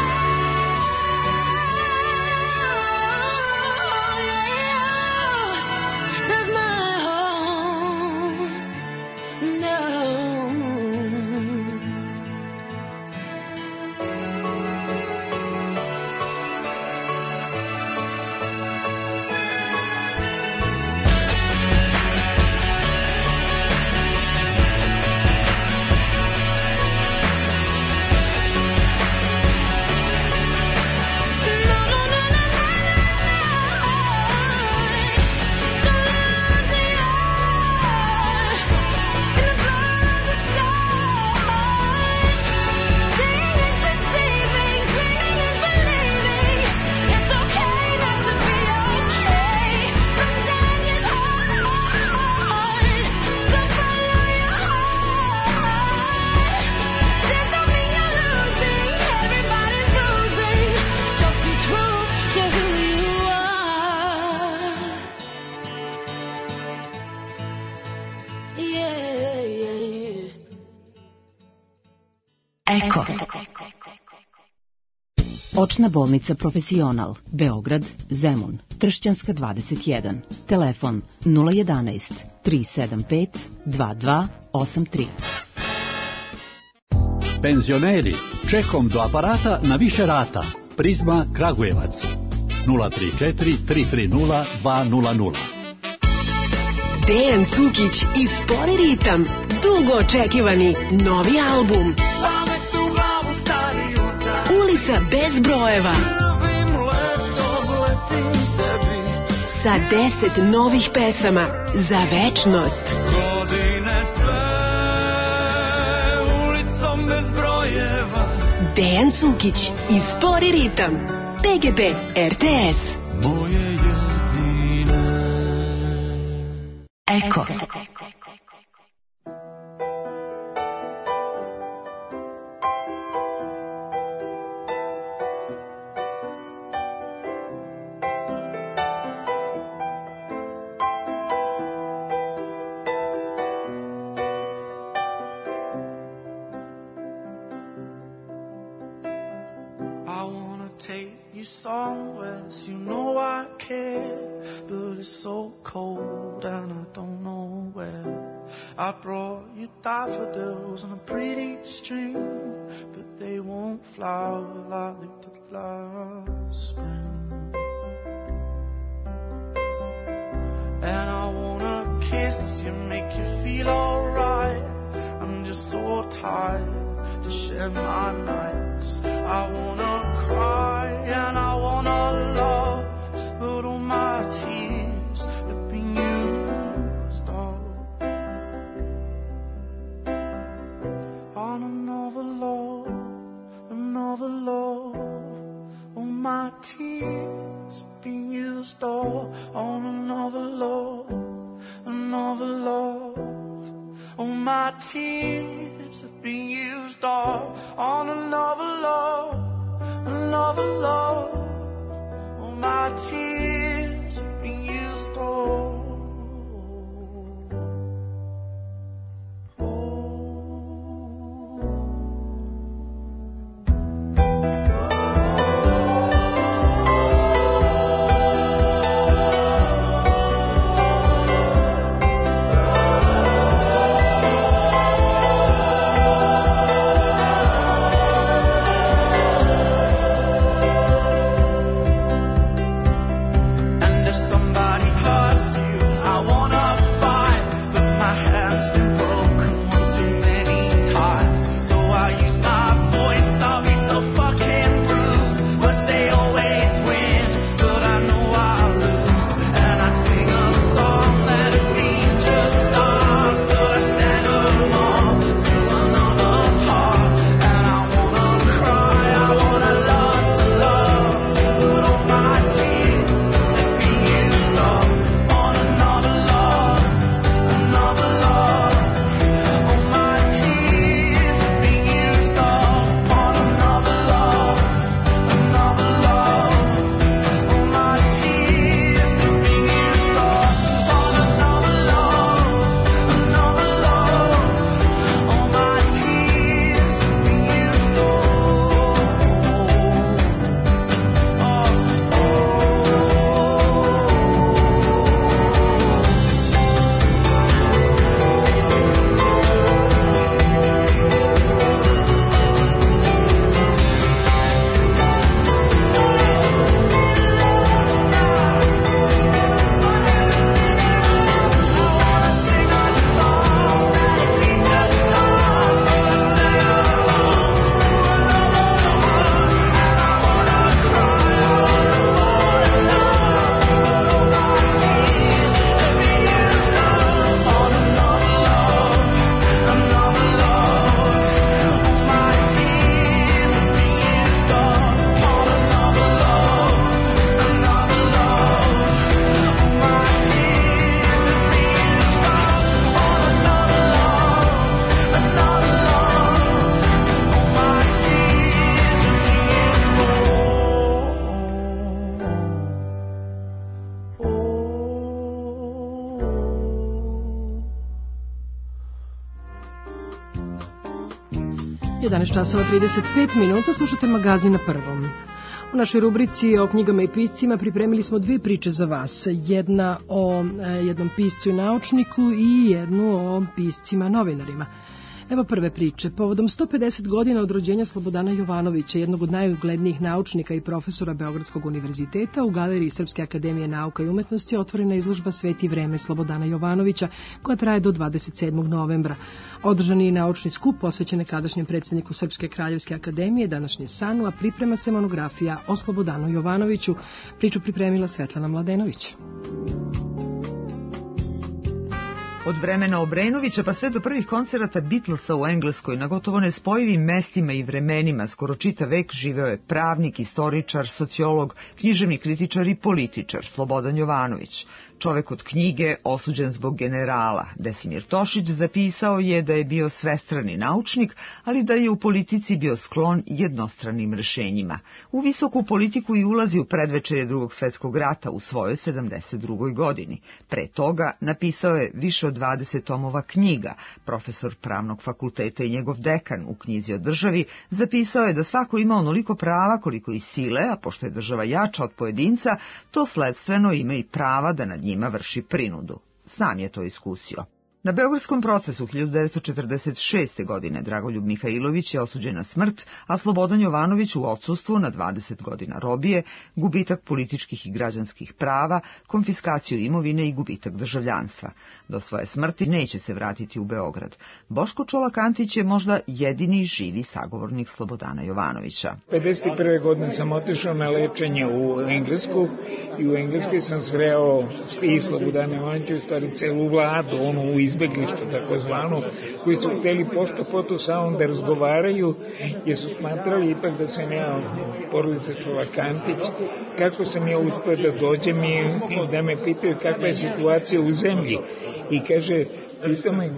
home. That's my home. No. Eko. Očna bolnica Profesional, Beograd, Zemun, Tršćanska dvadeset jedan. Telefon nula jedanaest, tri sedam pet, dva dva osam tri. Penzioneri, čekom do aparata na više rata. Prizma Kragujevac. nula tri četiri, tri tri nula, dva nula nula. Dejan Cukić i Spori ritam. Dugo očekivani novi album. Ulica bez brojeva. Sa deset novih pesama za večnost. Dejan Cukić i Spori ritam. P G P R T S. Eko. take you somewhere, so you know I care. But it's so cold and I don't know where. I brought you daffodils on a pretty string, but they won't flower like they did last spring. And I wanna kiss you, make you feel alright. I'm just so tired to share my nights. I wanna cry and I wanna love, but all my tears have been used up on another love, another love. All my tears have been used up on another love, another love. All my tears have been used up on another love, another love. All my tears have been used up. jedanaest časova trideset pet minuta, slušate magazin na Prvom. U našoj rubrici o knjigama i piscima pripremili smo dve priče za vas. Jedna o e, jednom piscu i naučniku i jednu o piscima novinarima. Evo prve priče. Povodom sto pedeset godina od rođenja Slobodana Jovanovića, jednog od najuglednijih naučnika i profesora Beogradskog univerziteta, u Galeriji Srpske akademije nauka i umetnosti otvorena je izložba Svet i vreme Slobodana Jovanovića, koja traje do dvadeset sedmog novembra. Održan je naučni skup posvećen nekadašnjem predsjedniku Srpske kraljevske akademije, današnje Sanu, a priprema se monografija o Slobodanu Jovanoviću. Priču pripremila Svetlana Mladenović. Od vremena Obrenovića pa sve do prvih koncerata Beatlesa u Engleskoj na gotovo nespojivim mestima i vremenima skoro čitav vek živeo je pravnik, istoričar, sociolog, književni kritičar i političar Slobodan Jovanović. Čovek od knjige osuđen zbog generala. Desimir Tošić zapisao je da je bio svestrani naučnik, ali da je u politici bio sklon jednostranim rešenjima. U visoku politiku i ulazi u predvečerje Drugog svetskog rata u svojoj sedamdeset drugoj godini. Pre toga napisao je više od dvadeset tomova knjiga. Profesor pravnog fakulteta i njegov dekan u knjizi o državi zapisao je da svako ima onoliko prava koliko i sile, a pošto je država jača od pojedinca, to sledstveno ima i prava da nad njima vrši prinudu. Sam je to iskusio. Na Beogradskom procesu hiljadu devetsto četrdeset šeste. godine Dragoljub Mihajlović je osuđen na smrt, a Slobodan Jovanović u odsustvu na dvadeset godina robije, gubitak političkih i građanskih prava, konfiskaciju imovine i gubitak državljanstva. Do svoje smrti neće se vratiti u Beograd. Boško Čolakantić je možda jedini živi sagovornik Slobodana Jovanovića. pedeset prve. godine sam otišao na lečenje u Englesku i u Engleskoj sam sreo i Slobodana Jovanovića, u stvari celu vladu, onu u izbeglištu takozvano, koji su hteli pošto poto sa mnom da razgovaraju, jer su smatrali ipak da sam ja porodica Čolakantić, kako sam ja uspio da dođem i da me pitaju kakva je situacija u zemlji. I kaže, pitao me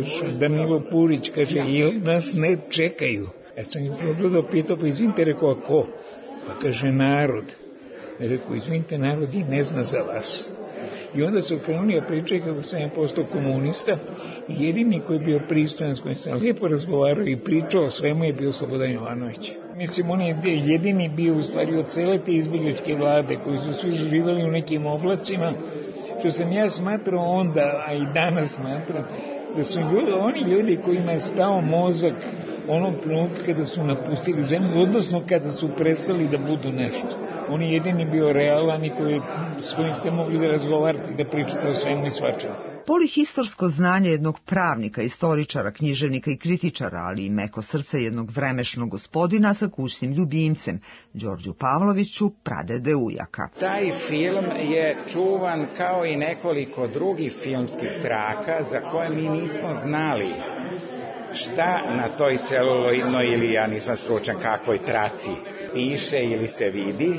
Danilo Purić, kaže, jel nas ne čekaju? Ja sam im progledao, pitao, pa izvinite, rekao, a ko? Pa kaže, narod. Rekao, izvinite, narod i ne zna za vas. I onda su krenuli pričaju kako sam ja postao komunista i jedini koji je bio pristojan s kojim sam lijepo razgovarao i pričao o svemu je bio Slobodan Jovanović. Mislim, on je jedini bio u stvari od cele te izbjegličke vlade koji su svi živjeli u nekim oblacima, što sam ja smatrao onda, a i danas smatram, da su ljudi, oni ljudi kojima je stao mozak onog trenutka kada su napustili zemlju, odnosno kada su prestali da budu nešto. On je jedini bio realan i koji, s kojim ste mogli da razgovarate, da pričate o svemu i svačemu. Polihistorsko znanje jednog pravnika, istoričara, književnika i kritičara, ali i meko srce jednog vremešnog gospodina sa kućnim ljubimcem, Đorđu Pavloviću, pradede ujaka. Taj film je čuvan kao i nekoliko drugih filmskih traka za koje mi nismo znali šta na toj celuloidnoj, ili ja nisam stručan kakvoj traci, piše ili se vidi,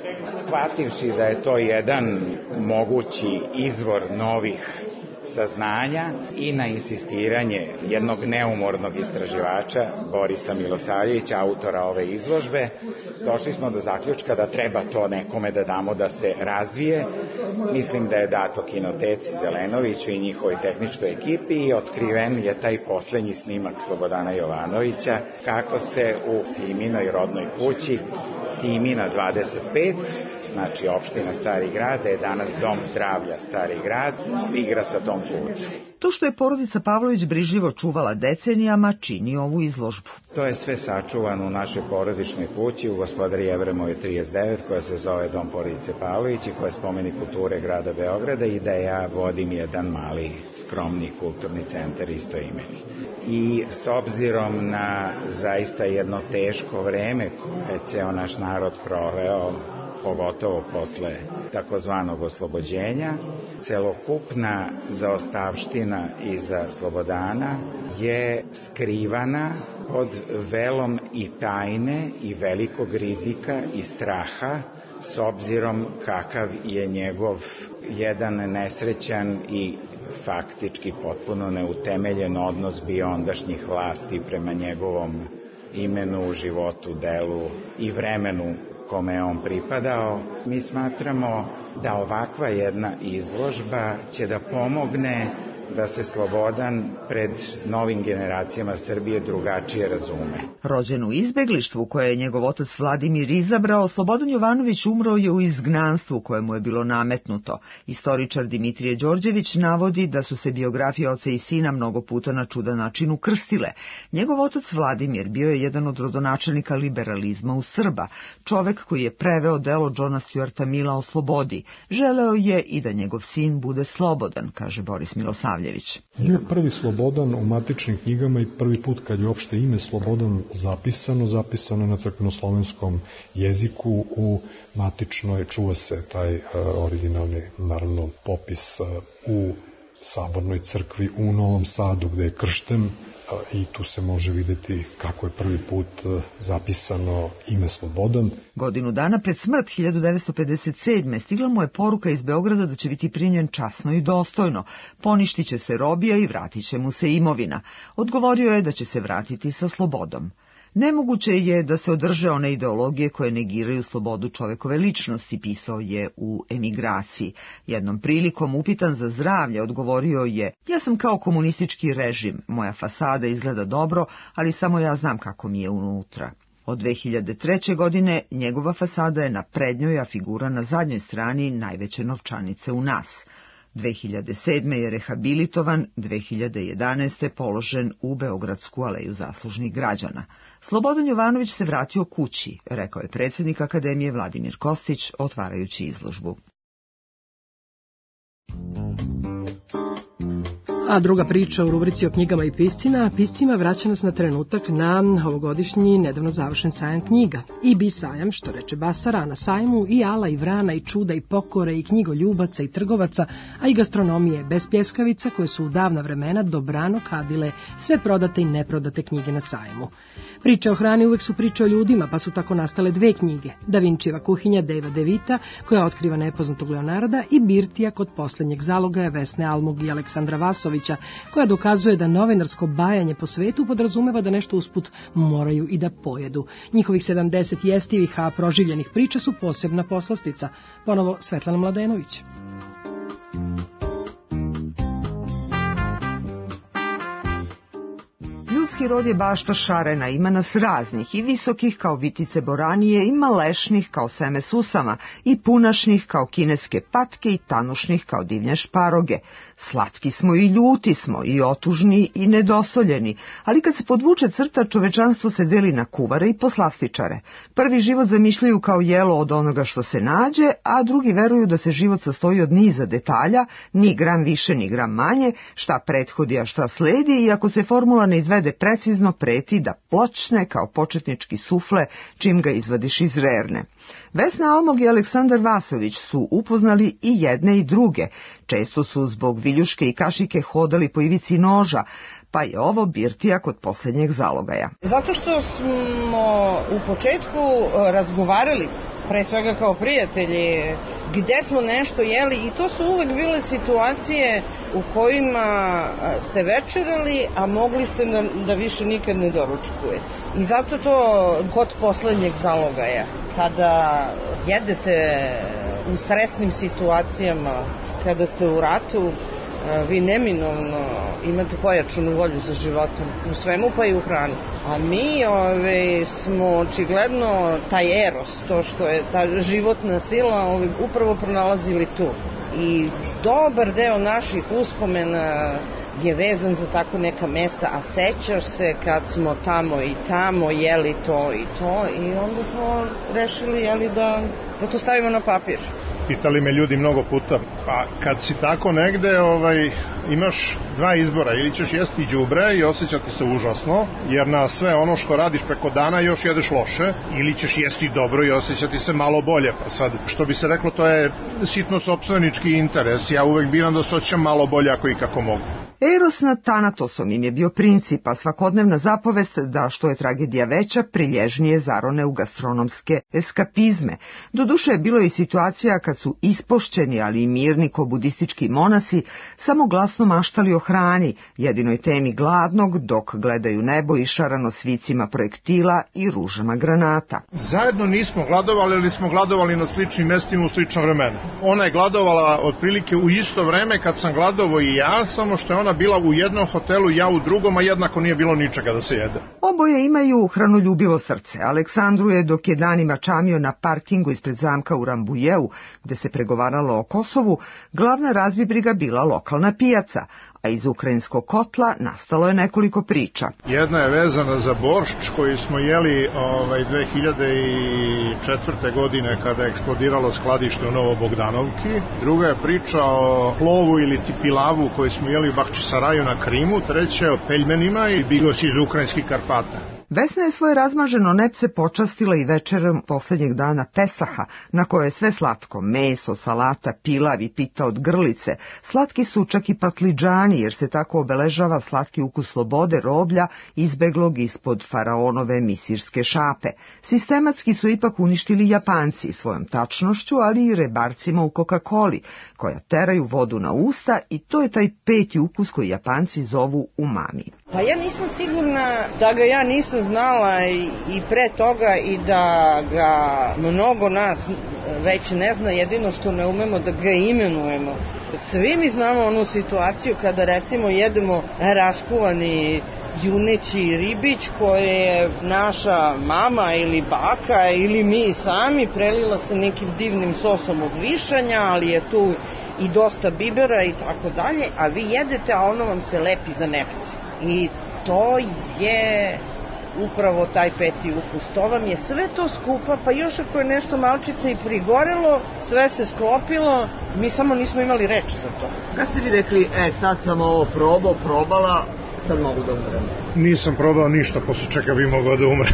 shvativši da je to jedan mogući izvor novih saznanja i na insistiranje jednog neumornog istraživača Borisa Milosavljevića, autora ove izložbe, došli smo do zaključka da treba to nekome da damo da se razvije. Mislim da je dato Kinoteci Zelenoviću i njihovoj tehničkoj ekipi i otkriven je taj poslednji snimak Slobodana Jovanovića kako se u Siminoj rodnoj kući Simina dvadeset pet, znači opština Stari grad, da je danas Dom zdravlja Stari grad, igra sa tom kućom. To što je porodica Pavlović brižljivo čuvala decenijama čini ovu izložbu. To je sve sačuvano u našoj porodičnoj kući u Gospodari Jevremove trideset devet, koja se zove Dom porodice Pavlović i koja je spomenik kulture grada Beograda i da ja vodim jedan mali skromni kulturni centar istoimeni. I s obzirom na zaista jedno teško vreme koje je ceo naš narod proveo, pogotovo posle takozvanog oslobođenja, celokupna zaostavština iza Slobodana je skrivana pod velom i tajne i velikog rizika i straha, s obzirom kakav je njegov jedan nesrećan i faktički potpuno neutemeljen odnos bio ondašnjih vlasti prema njegovom imenu, životu, delu i vremenu kome je on pripadao. Mi smatramo da ovakva jedna izložba će da pomogne da se Slobodan pred novim generacijama Srbije drugačije razume. Rođen u izbeglištvu koje je njegov otac Vladimir izabrao, Slobodan Jovanović umro je u izgnanstvu koje mu je bilo nametnuto. Istoričar Dimitrije Đorđević navodi da su se biografije oca i sina mnogo puta na čudan način ukrstile. Njegov otac Vladimir bio je jedan od rodonačelnika liberalizma u Srba, čovek koji je preveo delo Johna Stuarta Milla o slobodi. Želeo je i da njegov sin bude slobodan, kaže Boris Milosavljević. Je prvi Slobodan u matičnim knjigama i prvi put kad je uopšte ime Slobodan zapisano, zapisano na crkvenoslovenskom jeziku u matičnoj, čuva se taj uh, originalni, naravno, popis uh, u Sabornoj crkvi u Novom Sadu gde je kršten i tu se može videti kako je prvi put zapisano ime Slobodan. Godinu dana pred smrt hiljadu devetsto pedeset sedme. stigla mu je poruka iz Beograda da će biti primljen časno i dostojno, poništit će se robija i vratit će mu se imovina. Odgovorio je da će se vratiti sa slobodom. Nemoguće je da se održe one ideologije koje negiraju slobodu čovekove ličnosti, pisao je u Emigraciji. Jednom prilikom upitan za zdravlje odgovorio je: ja sam kao komunistički režim, moja fasada izgleda dobro, ali samo ja znam kako mi je unutra. Od dve hiljade treće. godine njegova fasada je na prednjoj, a figura na zadnjoj strani najveće novčanice u nas. dve hiljade sedme. je rehabilitovan, dve hiljade jedanaeste. položen u Beogradsku aleju zaslužnih građana. Slobodan Jovanović se vratio kući, rekao je predsjednik Akademije Vladimir Kostić, otvarajući izložbu. A druga priča u rubrici o knjigama i piscima, piscima vraća nas na trenutak na ovogodišnji nedavno završen sajam knjiga. I bi sajam, što reče Basara, na sajmu i ala i vrana i čuda i pokore i knjigoljubaca i trgovaca, a i gastronomije bez pljeskavica koje su u davna vremena dobrano kadile sve prodate i neprodate knjige na sajmu. Priče o hrani uvek su priče o ljudima, pa su tako nastale dve knjige. Da Vinčijeva kuhinja Dejva Devita, koja otkriva nepoznatog Leonarda, i Birtija kod posljednjeg zalogaja Vesne Almog i Aleksandra Vasovića, koja dokazuje da novinarsko bajanje po svetu podrazumeva da nešto usput moraju i da pojedu. Njihovih sedamdeset jestivih, a proživljenih priča su posebna poslastica. Ponovo Svetlana Mladenović. Ljudski rod je bašta šarena, ima nas raznih, i visokih kao vitice boranije, i malešnih kao seme susama, i punašnih kao kineske patke, i tanušnih kao divlje šparoge. Slatki smo i ljuti smo, i otužni i nedosoljeni, ali kad se podvuče crta, čovečanstvo se deli na kuvare i poslastičare. Prvi život zamišljaju kao jelo od onoga što se nađe, a drugi veruju da se život sastoji od niza detalja, ni gram više ni gram manje, šta prethodi a šta sledi, i ako se formula ne izvede precizno, preti da pločne kao početnički sufle čim ga izvadiš iz rerne. Vesna Almog i Aleksandar Vasović su upoznali i jedne i druge. Često su zbog viljuške i kašike hodali po ivici noža, pa je ovo Birtija kod posljednjeg zalogaja. Zato što smo u početku razgovarali, pre svega kao prijatelji, gde smo nešto jeli, i to su uvek bile situacije u kojima ste večerali, a mogli ste da, da više nikad ne doručkujete. I zato to kod poslednjeg zalogaja, kada jedete u stresnim situacijama, kada ste u ratu, vi neminovno imate pojačanu volju za životom, u svemu pa i u hrani. A mi ove, smo očigledno taj eros, to što je ta životna sila, ove, upravo pronalazili tu. I dobar deo naših uspomena je vezan za tako neka mesta, a sećaš se kad smo tamo i tamo jeli to i to, i onda smo rešili jeli, da, da to stavimo na papir. Pitali me ljudi mnogo puta, pa kad si tako negde, ovaj, imaš dva izbora, ili ćeš jesti đubre i osjećati se užasno, jer na sve ono što radiš preko dana još jedeš loše, ili ćeš jesti dobro i osjećati se malo bolje. Pa sad, što bi se reklo, to je sitno sopstvenički interes, ja uvek biram da se osjećam malo bolje ako i kako mogu. Eros nad Tanatosom im je bio princip, a svakodnevna zapovest da što je tragedija veća, prilježnije zarone u gastronomske eskapizme. Doduše je bilo i situacija kad su ispošćeni, ali i mirni ko budistički monasi, samo glasno maštali o hrani, jedinoj temi gladnog, dok gledaju nebo išarano svicima projektila i ružama granata. Zajedno nismo gladovali, ali smo gladovali na sličnim mestima u slično vremena. Ona je gladovala otprilike u isto vreme kad sam gladovao i ja, samo što je ona bila u jednom hotelu, ja u drugom, a jednako nije bilo ničega da se jede. Oboje imaju hranoljubivo srce. Aleksandru je, dok je danima čamio na parkingu ispred zamka u Rambujeu, gde se pregovaralo o Kosovu, glavna razbibriga bila lokalna pijaca, a iz ukrajinskog kotla nastalo je nekoliko priča. Jedna je vezana za boršč koji smo jeli ovaj, dve hiljade četvrte. godine kada je eksplodiralo skladište u Novobogdanovki. Druga je priča o plovu ili tipilavu koji smo jeli u Bahčisaraju na Krimu. Treća je o peljmenima i bigos iz ukrajinskih Karpata. Vesna je svoje razmaženo nepce počastila i večerom poslednjeg dana Pesaha, na kojoj je sve slatko, meso, salata, pilav i pita od grlice. Slatki su čak i patliđani, jer se tako obeležava slatki ukus slobode roblja izbeglog ispod faraonove misirske šape. Sistematski su ipak uništili Japanci svojom tačnošću, ali i rebarcima u Coca-Coli, koja teraju vodu na usta, i to je taj peti ukus koji Japanci zovu umami. Pa ja nisam sigurna da ga ja nisam znala i, i pre toga i da ga mnogo nas već ne zna, jedino što ne umemo da ga imenujemo. Svi mi znamo onu situaciju kada recimo jedemo raskuvani juneći ribić koje je naša mama ili baka ili mi sami prelila sa nekim divnim sosom od višanja, ali je tu i dosta bibera i tako dalje, a vi jedete, a ono vam se lepi za nepce. I to je upravo taj peti ukus. To vam je sve to skupa, pa još ako je nešto malčice i prigorelo, sve se sklopilo, mi samo nismo imali reč za to. Kad ste vi rekli, e, sad sam ovo probao, probala, sad mogu da umrem? Nisam probao ništa, posle čega bi mogao da umrem.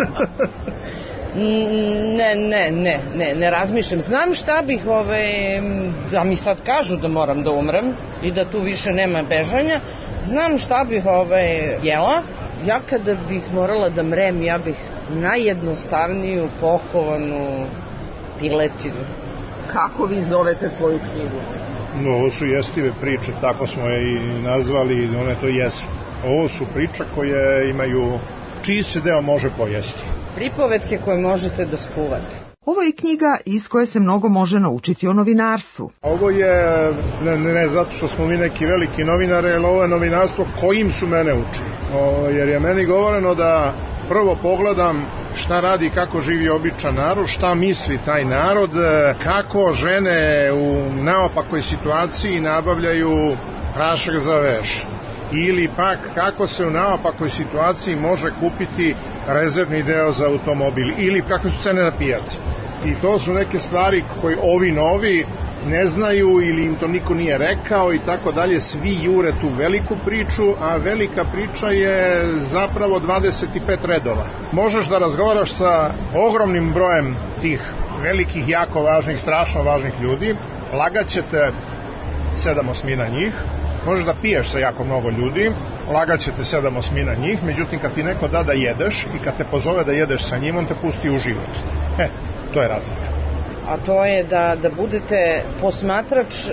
Ne, ne, ne, ne, ne razmišljam. Znam šta bih, ove, da mi sad kažu da moram da umrem i da tu više nema bežanja, znam šta bih ove, jela. Ja kada bih morala da mrem, ja bih najjednostavniju pohovanu piletinu. Kako vi zovete svoju knjigu? No, ovo su jestive priče, tako smo je i nazvali, one to jesu. Ovo su priče koje imaju, čiji se deo može pojesti. Pripovetke koje možete da skuvate. Ovo je knjiga iz koje se mnogo može naučiti o novinarstvu. Ovo je, ne, ne zato što smo mi neki veliki novinari, ali ovo je novinarstvo kojim su mene učili. O, jer je meni govoreno da prvo pogledam šta radi i kako živi običan narod, šta misli taj narod, kako žene u naopakoj situaciji nabavljaju prašak za veš. Ili pak kako se u naopakoj situaciji može kupiti rezervni deo za automobil, ili kakve su cene na pijaci. I to su neke stvari koje ovi novi ne znaju ili im to niko nije rekao i tako dalje. Svi jure tu veliku priču, a velika priča je zapravo dvadeset pet redova. Možeš da razgovaraš sa ogromnim brojem tih velikih, jako važnih, strašno važnih ljudi, lagaćete sedam osmina njih. Možeš da piješ sa jako mnogo ljudi, lagaćete sedam osmina njih, međutim kad ti neko da da jedeš i kad te pozove da jedeš sa njim, on te pusti u život. E, to je razlika. A to je da, da budete posmatrač e,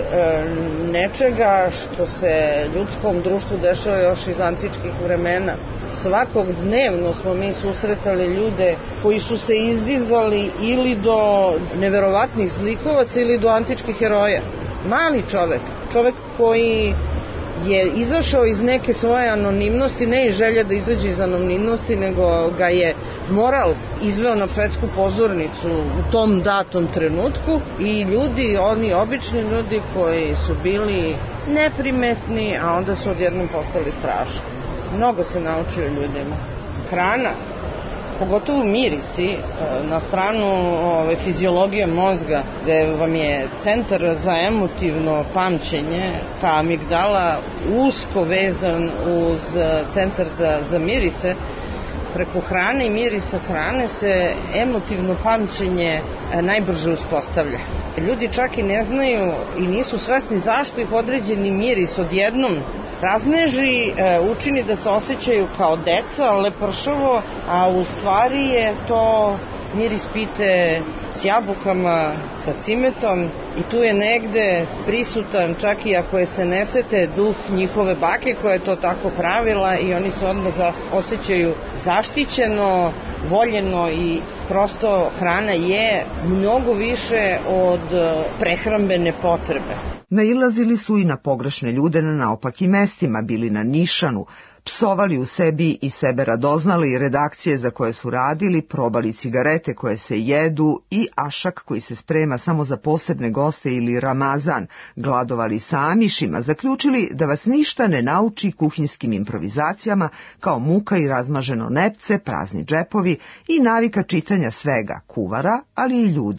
nečega što se ljudskom društvu dešava još iz antičkih vremena. Svakog dnevno smo mi susretali ljude koji su se izdizali ili do neverovatnih zlikovaca ili do antičkih heroja. Mali čovek, čovek koji je izašao iz neke svoje anonimnosti, ne iz želje da izađe iz anonimnosti, nego ga je moral izveo na svetsku pozornicu u tom datom trenutku i ljudi, oni obični ljudi koji su bili neprimetni, a onda su odjednom postali strašni. Mnogo se naučio ljudima. Hrana, pogotovo mirisi, na stranu ove, fiziologije mozga, gde vam je centar za emotivno pamćenje, ta amigdala, usko vezan uz centar za, za mirise. Preko hrane i mirisa hrane se emotivno pamćenje najbrže uspostavlja. Ljudi čak i ne znaju i nisu svesni zašto ih određeni miris odjednom razneži, učini da se osjećaju kao deca, lepršavo, a u stvari je to miris pite s jabukama, sa cimetom i tu je negde prisutan, čak i ako je se ne sete, duh njihove bake koja je to tako pravila i oni se odmah osjećaju zaštićeno, voljeno i prosto hrana je mnogo više od prehrambene potrebe. Nailazili su i na pogrešne ljude na naopakim mestima, bili na nišanu, psovali u sebi i sebe radoznali redakcije za koje su radili, probali cigarete koje se jedu i ašak koji se sprema samo za posebne goste ili ramazan, gladovali sa amišima, zaključili da vas ništa ne nauči kuhinjskim improvizacijama kao muka i razmaženo nepce, prazni džepovi i navika čitanja svega, kuvara, ali i ljudi.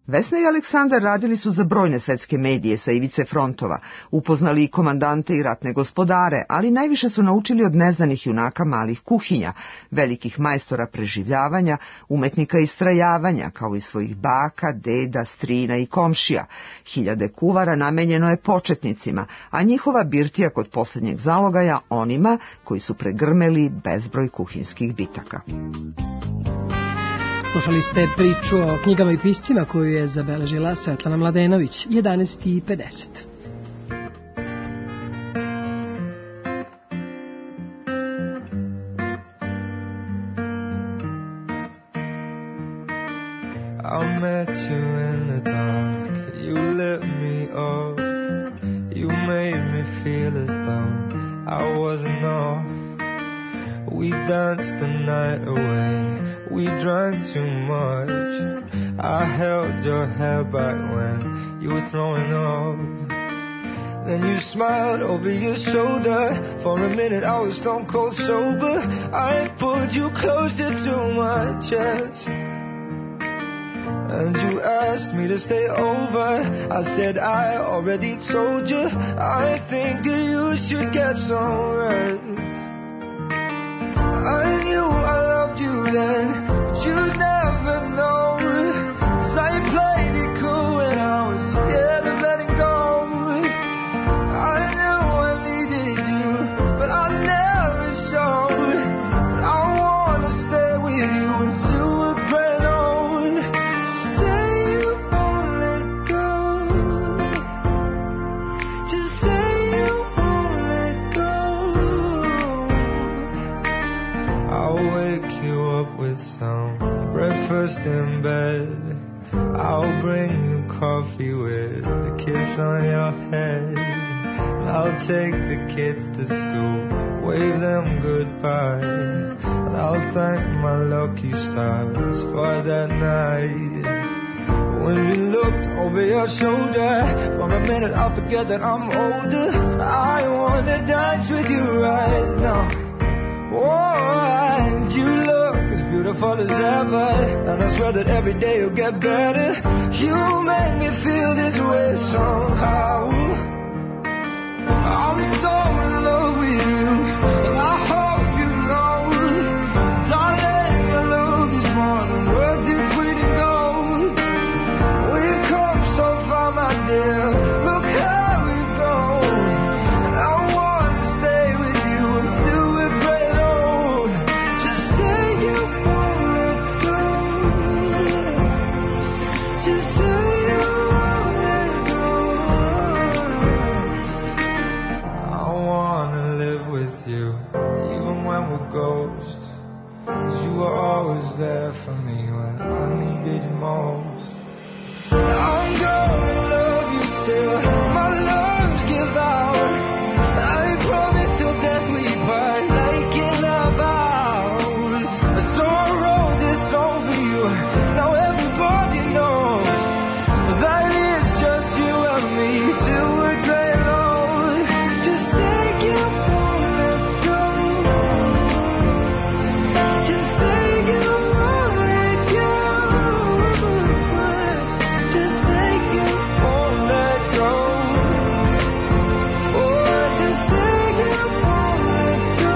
Vesna i Aleksandar radili su za brojne svetske medije sa ivice frontova, upoznali i komandante i ratne gospodare, ali najviše su naučili od neznanih junaka malih kuhinja, velikih majstora preživljavanja, umetnika istrajavanja, kao i svojih baka, deda, strina i komšija. Hiljade kuvara namenjeno je početnicima, a njihova birtija kod posljednjeg zalogaja onima koji su pregrmeli bezbroj kuhinskih bitaka. Slušali ste priču o knjigama i piscima koju je zabeležila Svetlana Mladenović, jedanaest i pedeset. I met you in the dark, you lit me up, you made me feel as though I wasn't off. We danced the night away, we drank too much. I held your hair back when you were throwing up. Then you smiled over your shoulder. For a minute I was stone cold sober. I pulled you closer to my chest, and you asked me to stay over. I said I already told you, I think that you should get some rest. I knew I loved you then, but you'd never know. 'Cause I played it cool and I was scared of letting go. I knew I needed you, but I never showed. But I wanna stay with you until we're grown old. Say you won't let go. Just say you won't let go. I'll wake you up with some breakfast in bed. I'll bring you coffee with a kiss on your head. I'll take the kids to school, wave them goodbye, and I'll thank my lucky stars for that night. When you looked over your shoulder, for a minute I forget that I'm older. I wanna dance with you right now. Oh, and you look as beautiful as ever, and I swear that every day you'll get better. You make me feel this way somehow. I'm so in love with you, and I hope you know, darling, your love is more than worth its weight in gold. We've come so far, my dear, look how we've grown, and I want to stay with you until we're great old. Just say you won't let go. Just say you won't let go. I wanna live with you, even when we're ghosts. 'Cause you were always there for me when I needed you most. I'm gonna love you till my lungs give out. I promise till death we part, like in our vows. So I wrote this song for you, now everybody knows that it's just you and me till we're great old. Just say you won't let go. Just say you won't let go. Just say you won't let go. Oh, just say you won't let go.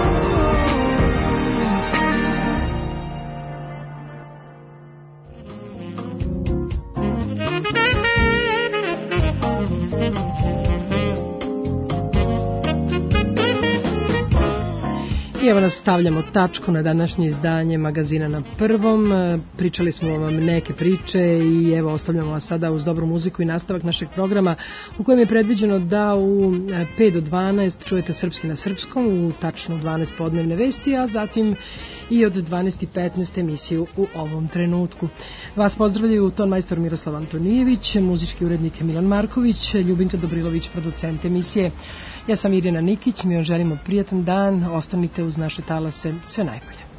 I evo nas stavljamo tačku na današnje izdanje magazina Na prvom. E, Pričali smo vam neke priče i evo ostavljamo vas sada uz dobru muziku i nastavak našeg programa u kojem je predviđeno da u e, pet do dvanaest čujete Srpski na srpskom, u tačno dvanaest podnevne vesti, a zatim i od dvanaest i petnaest emisiju U ovom trenutku. Vas pozdravljaju ton majstor Miroslav Antonijević, muzički urednik Milan Marković, Ljubinka Dobrilović, producent emisije. Ja sam Irina Nikić, mi vam želimo prijatan dan, ostanite uz naše talase, sve najbolje.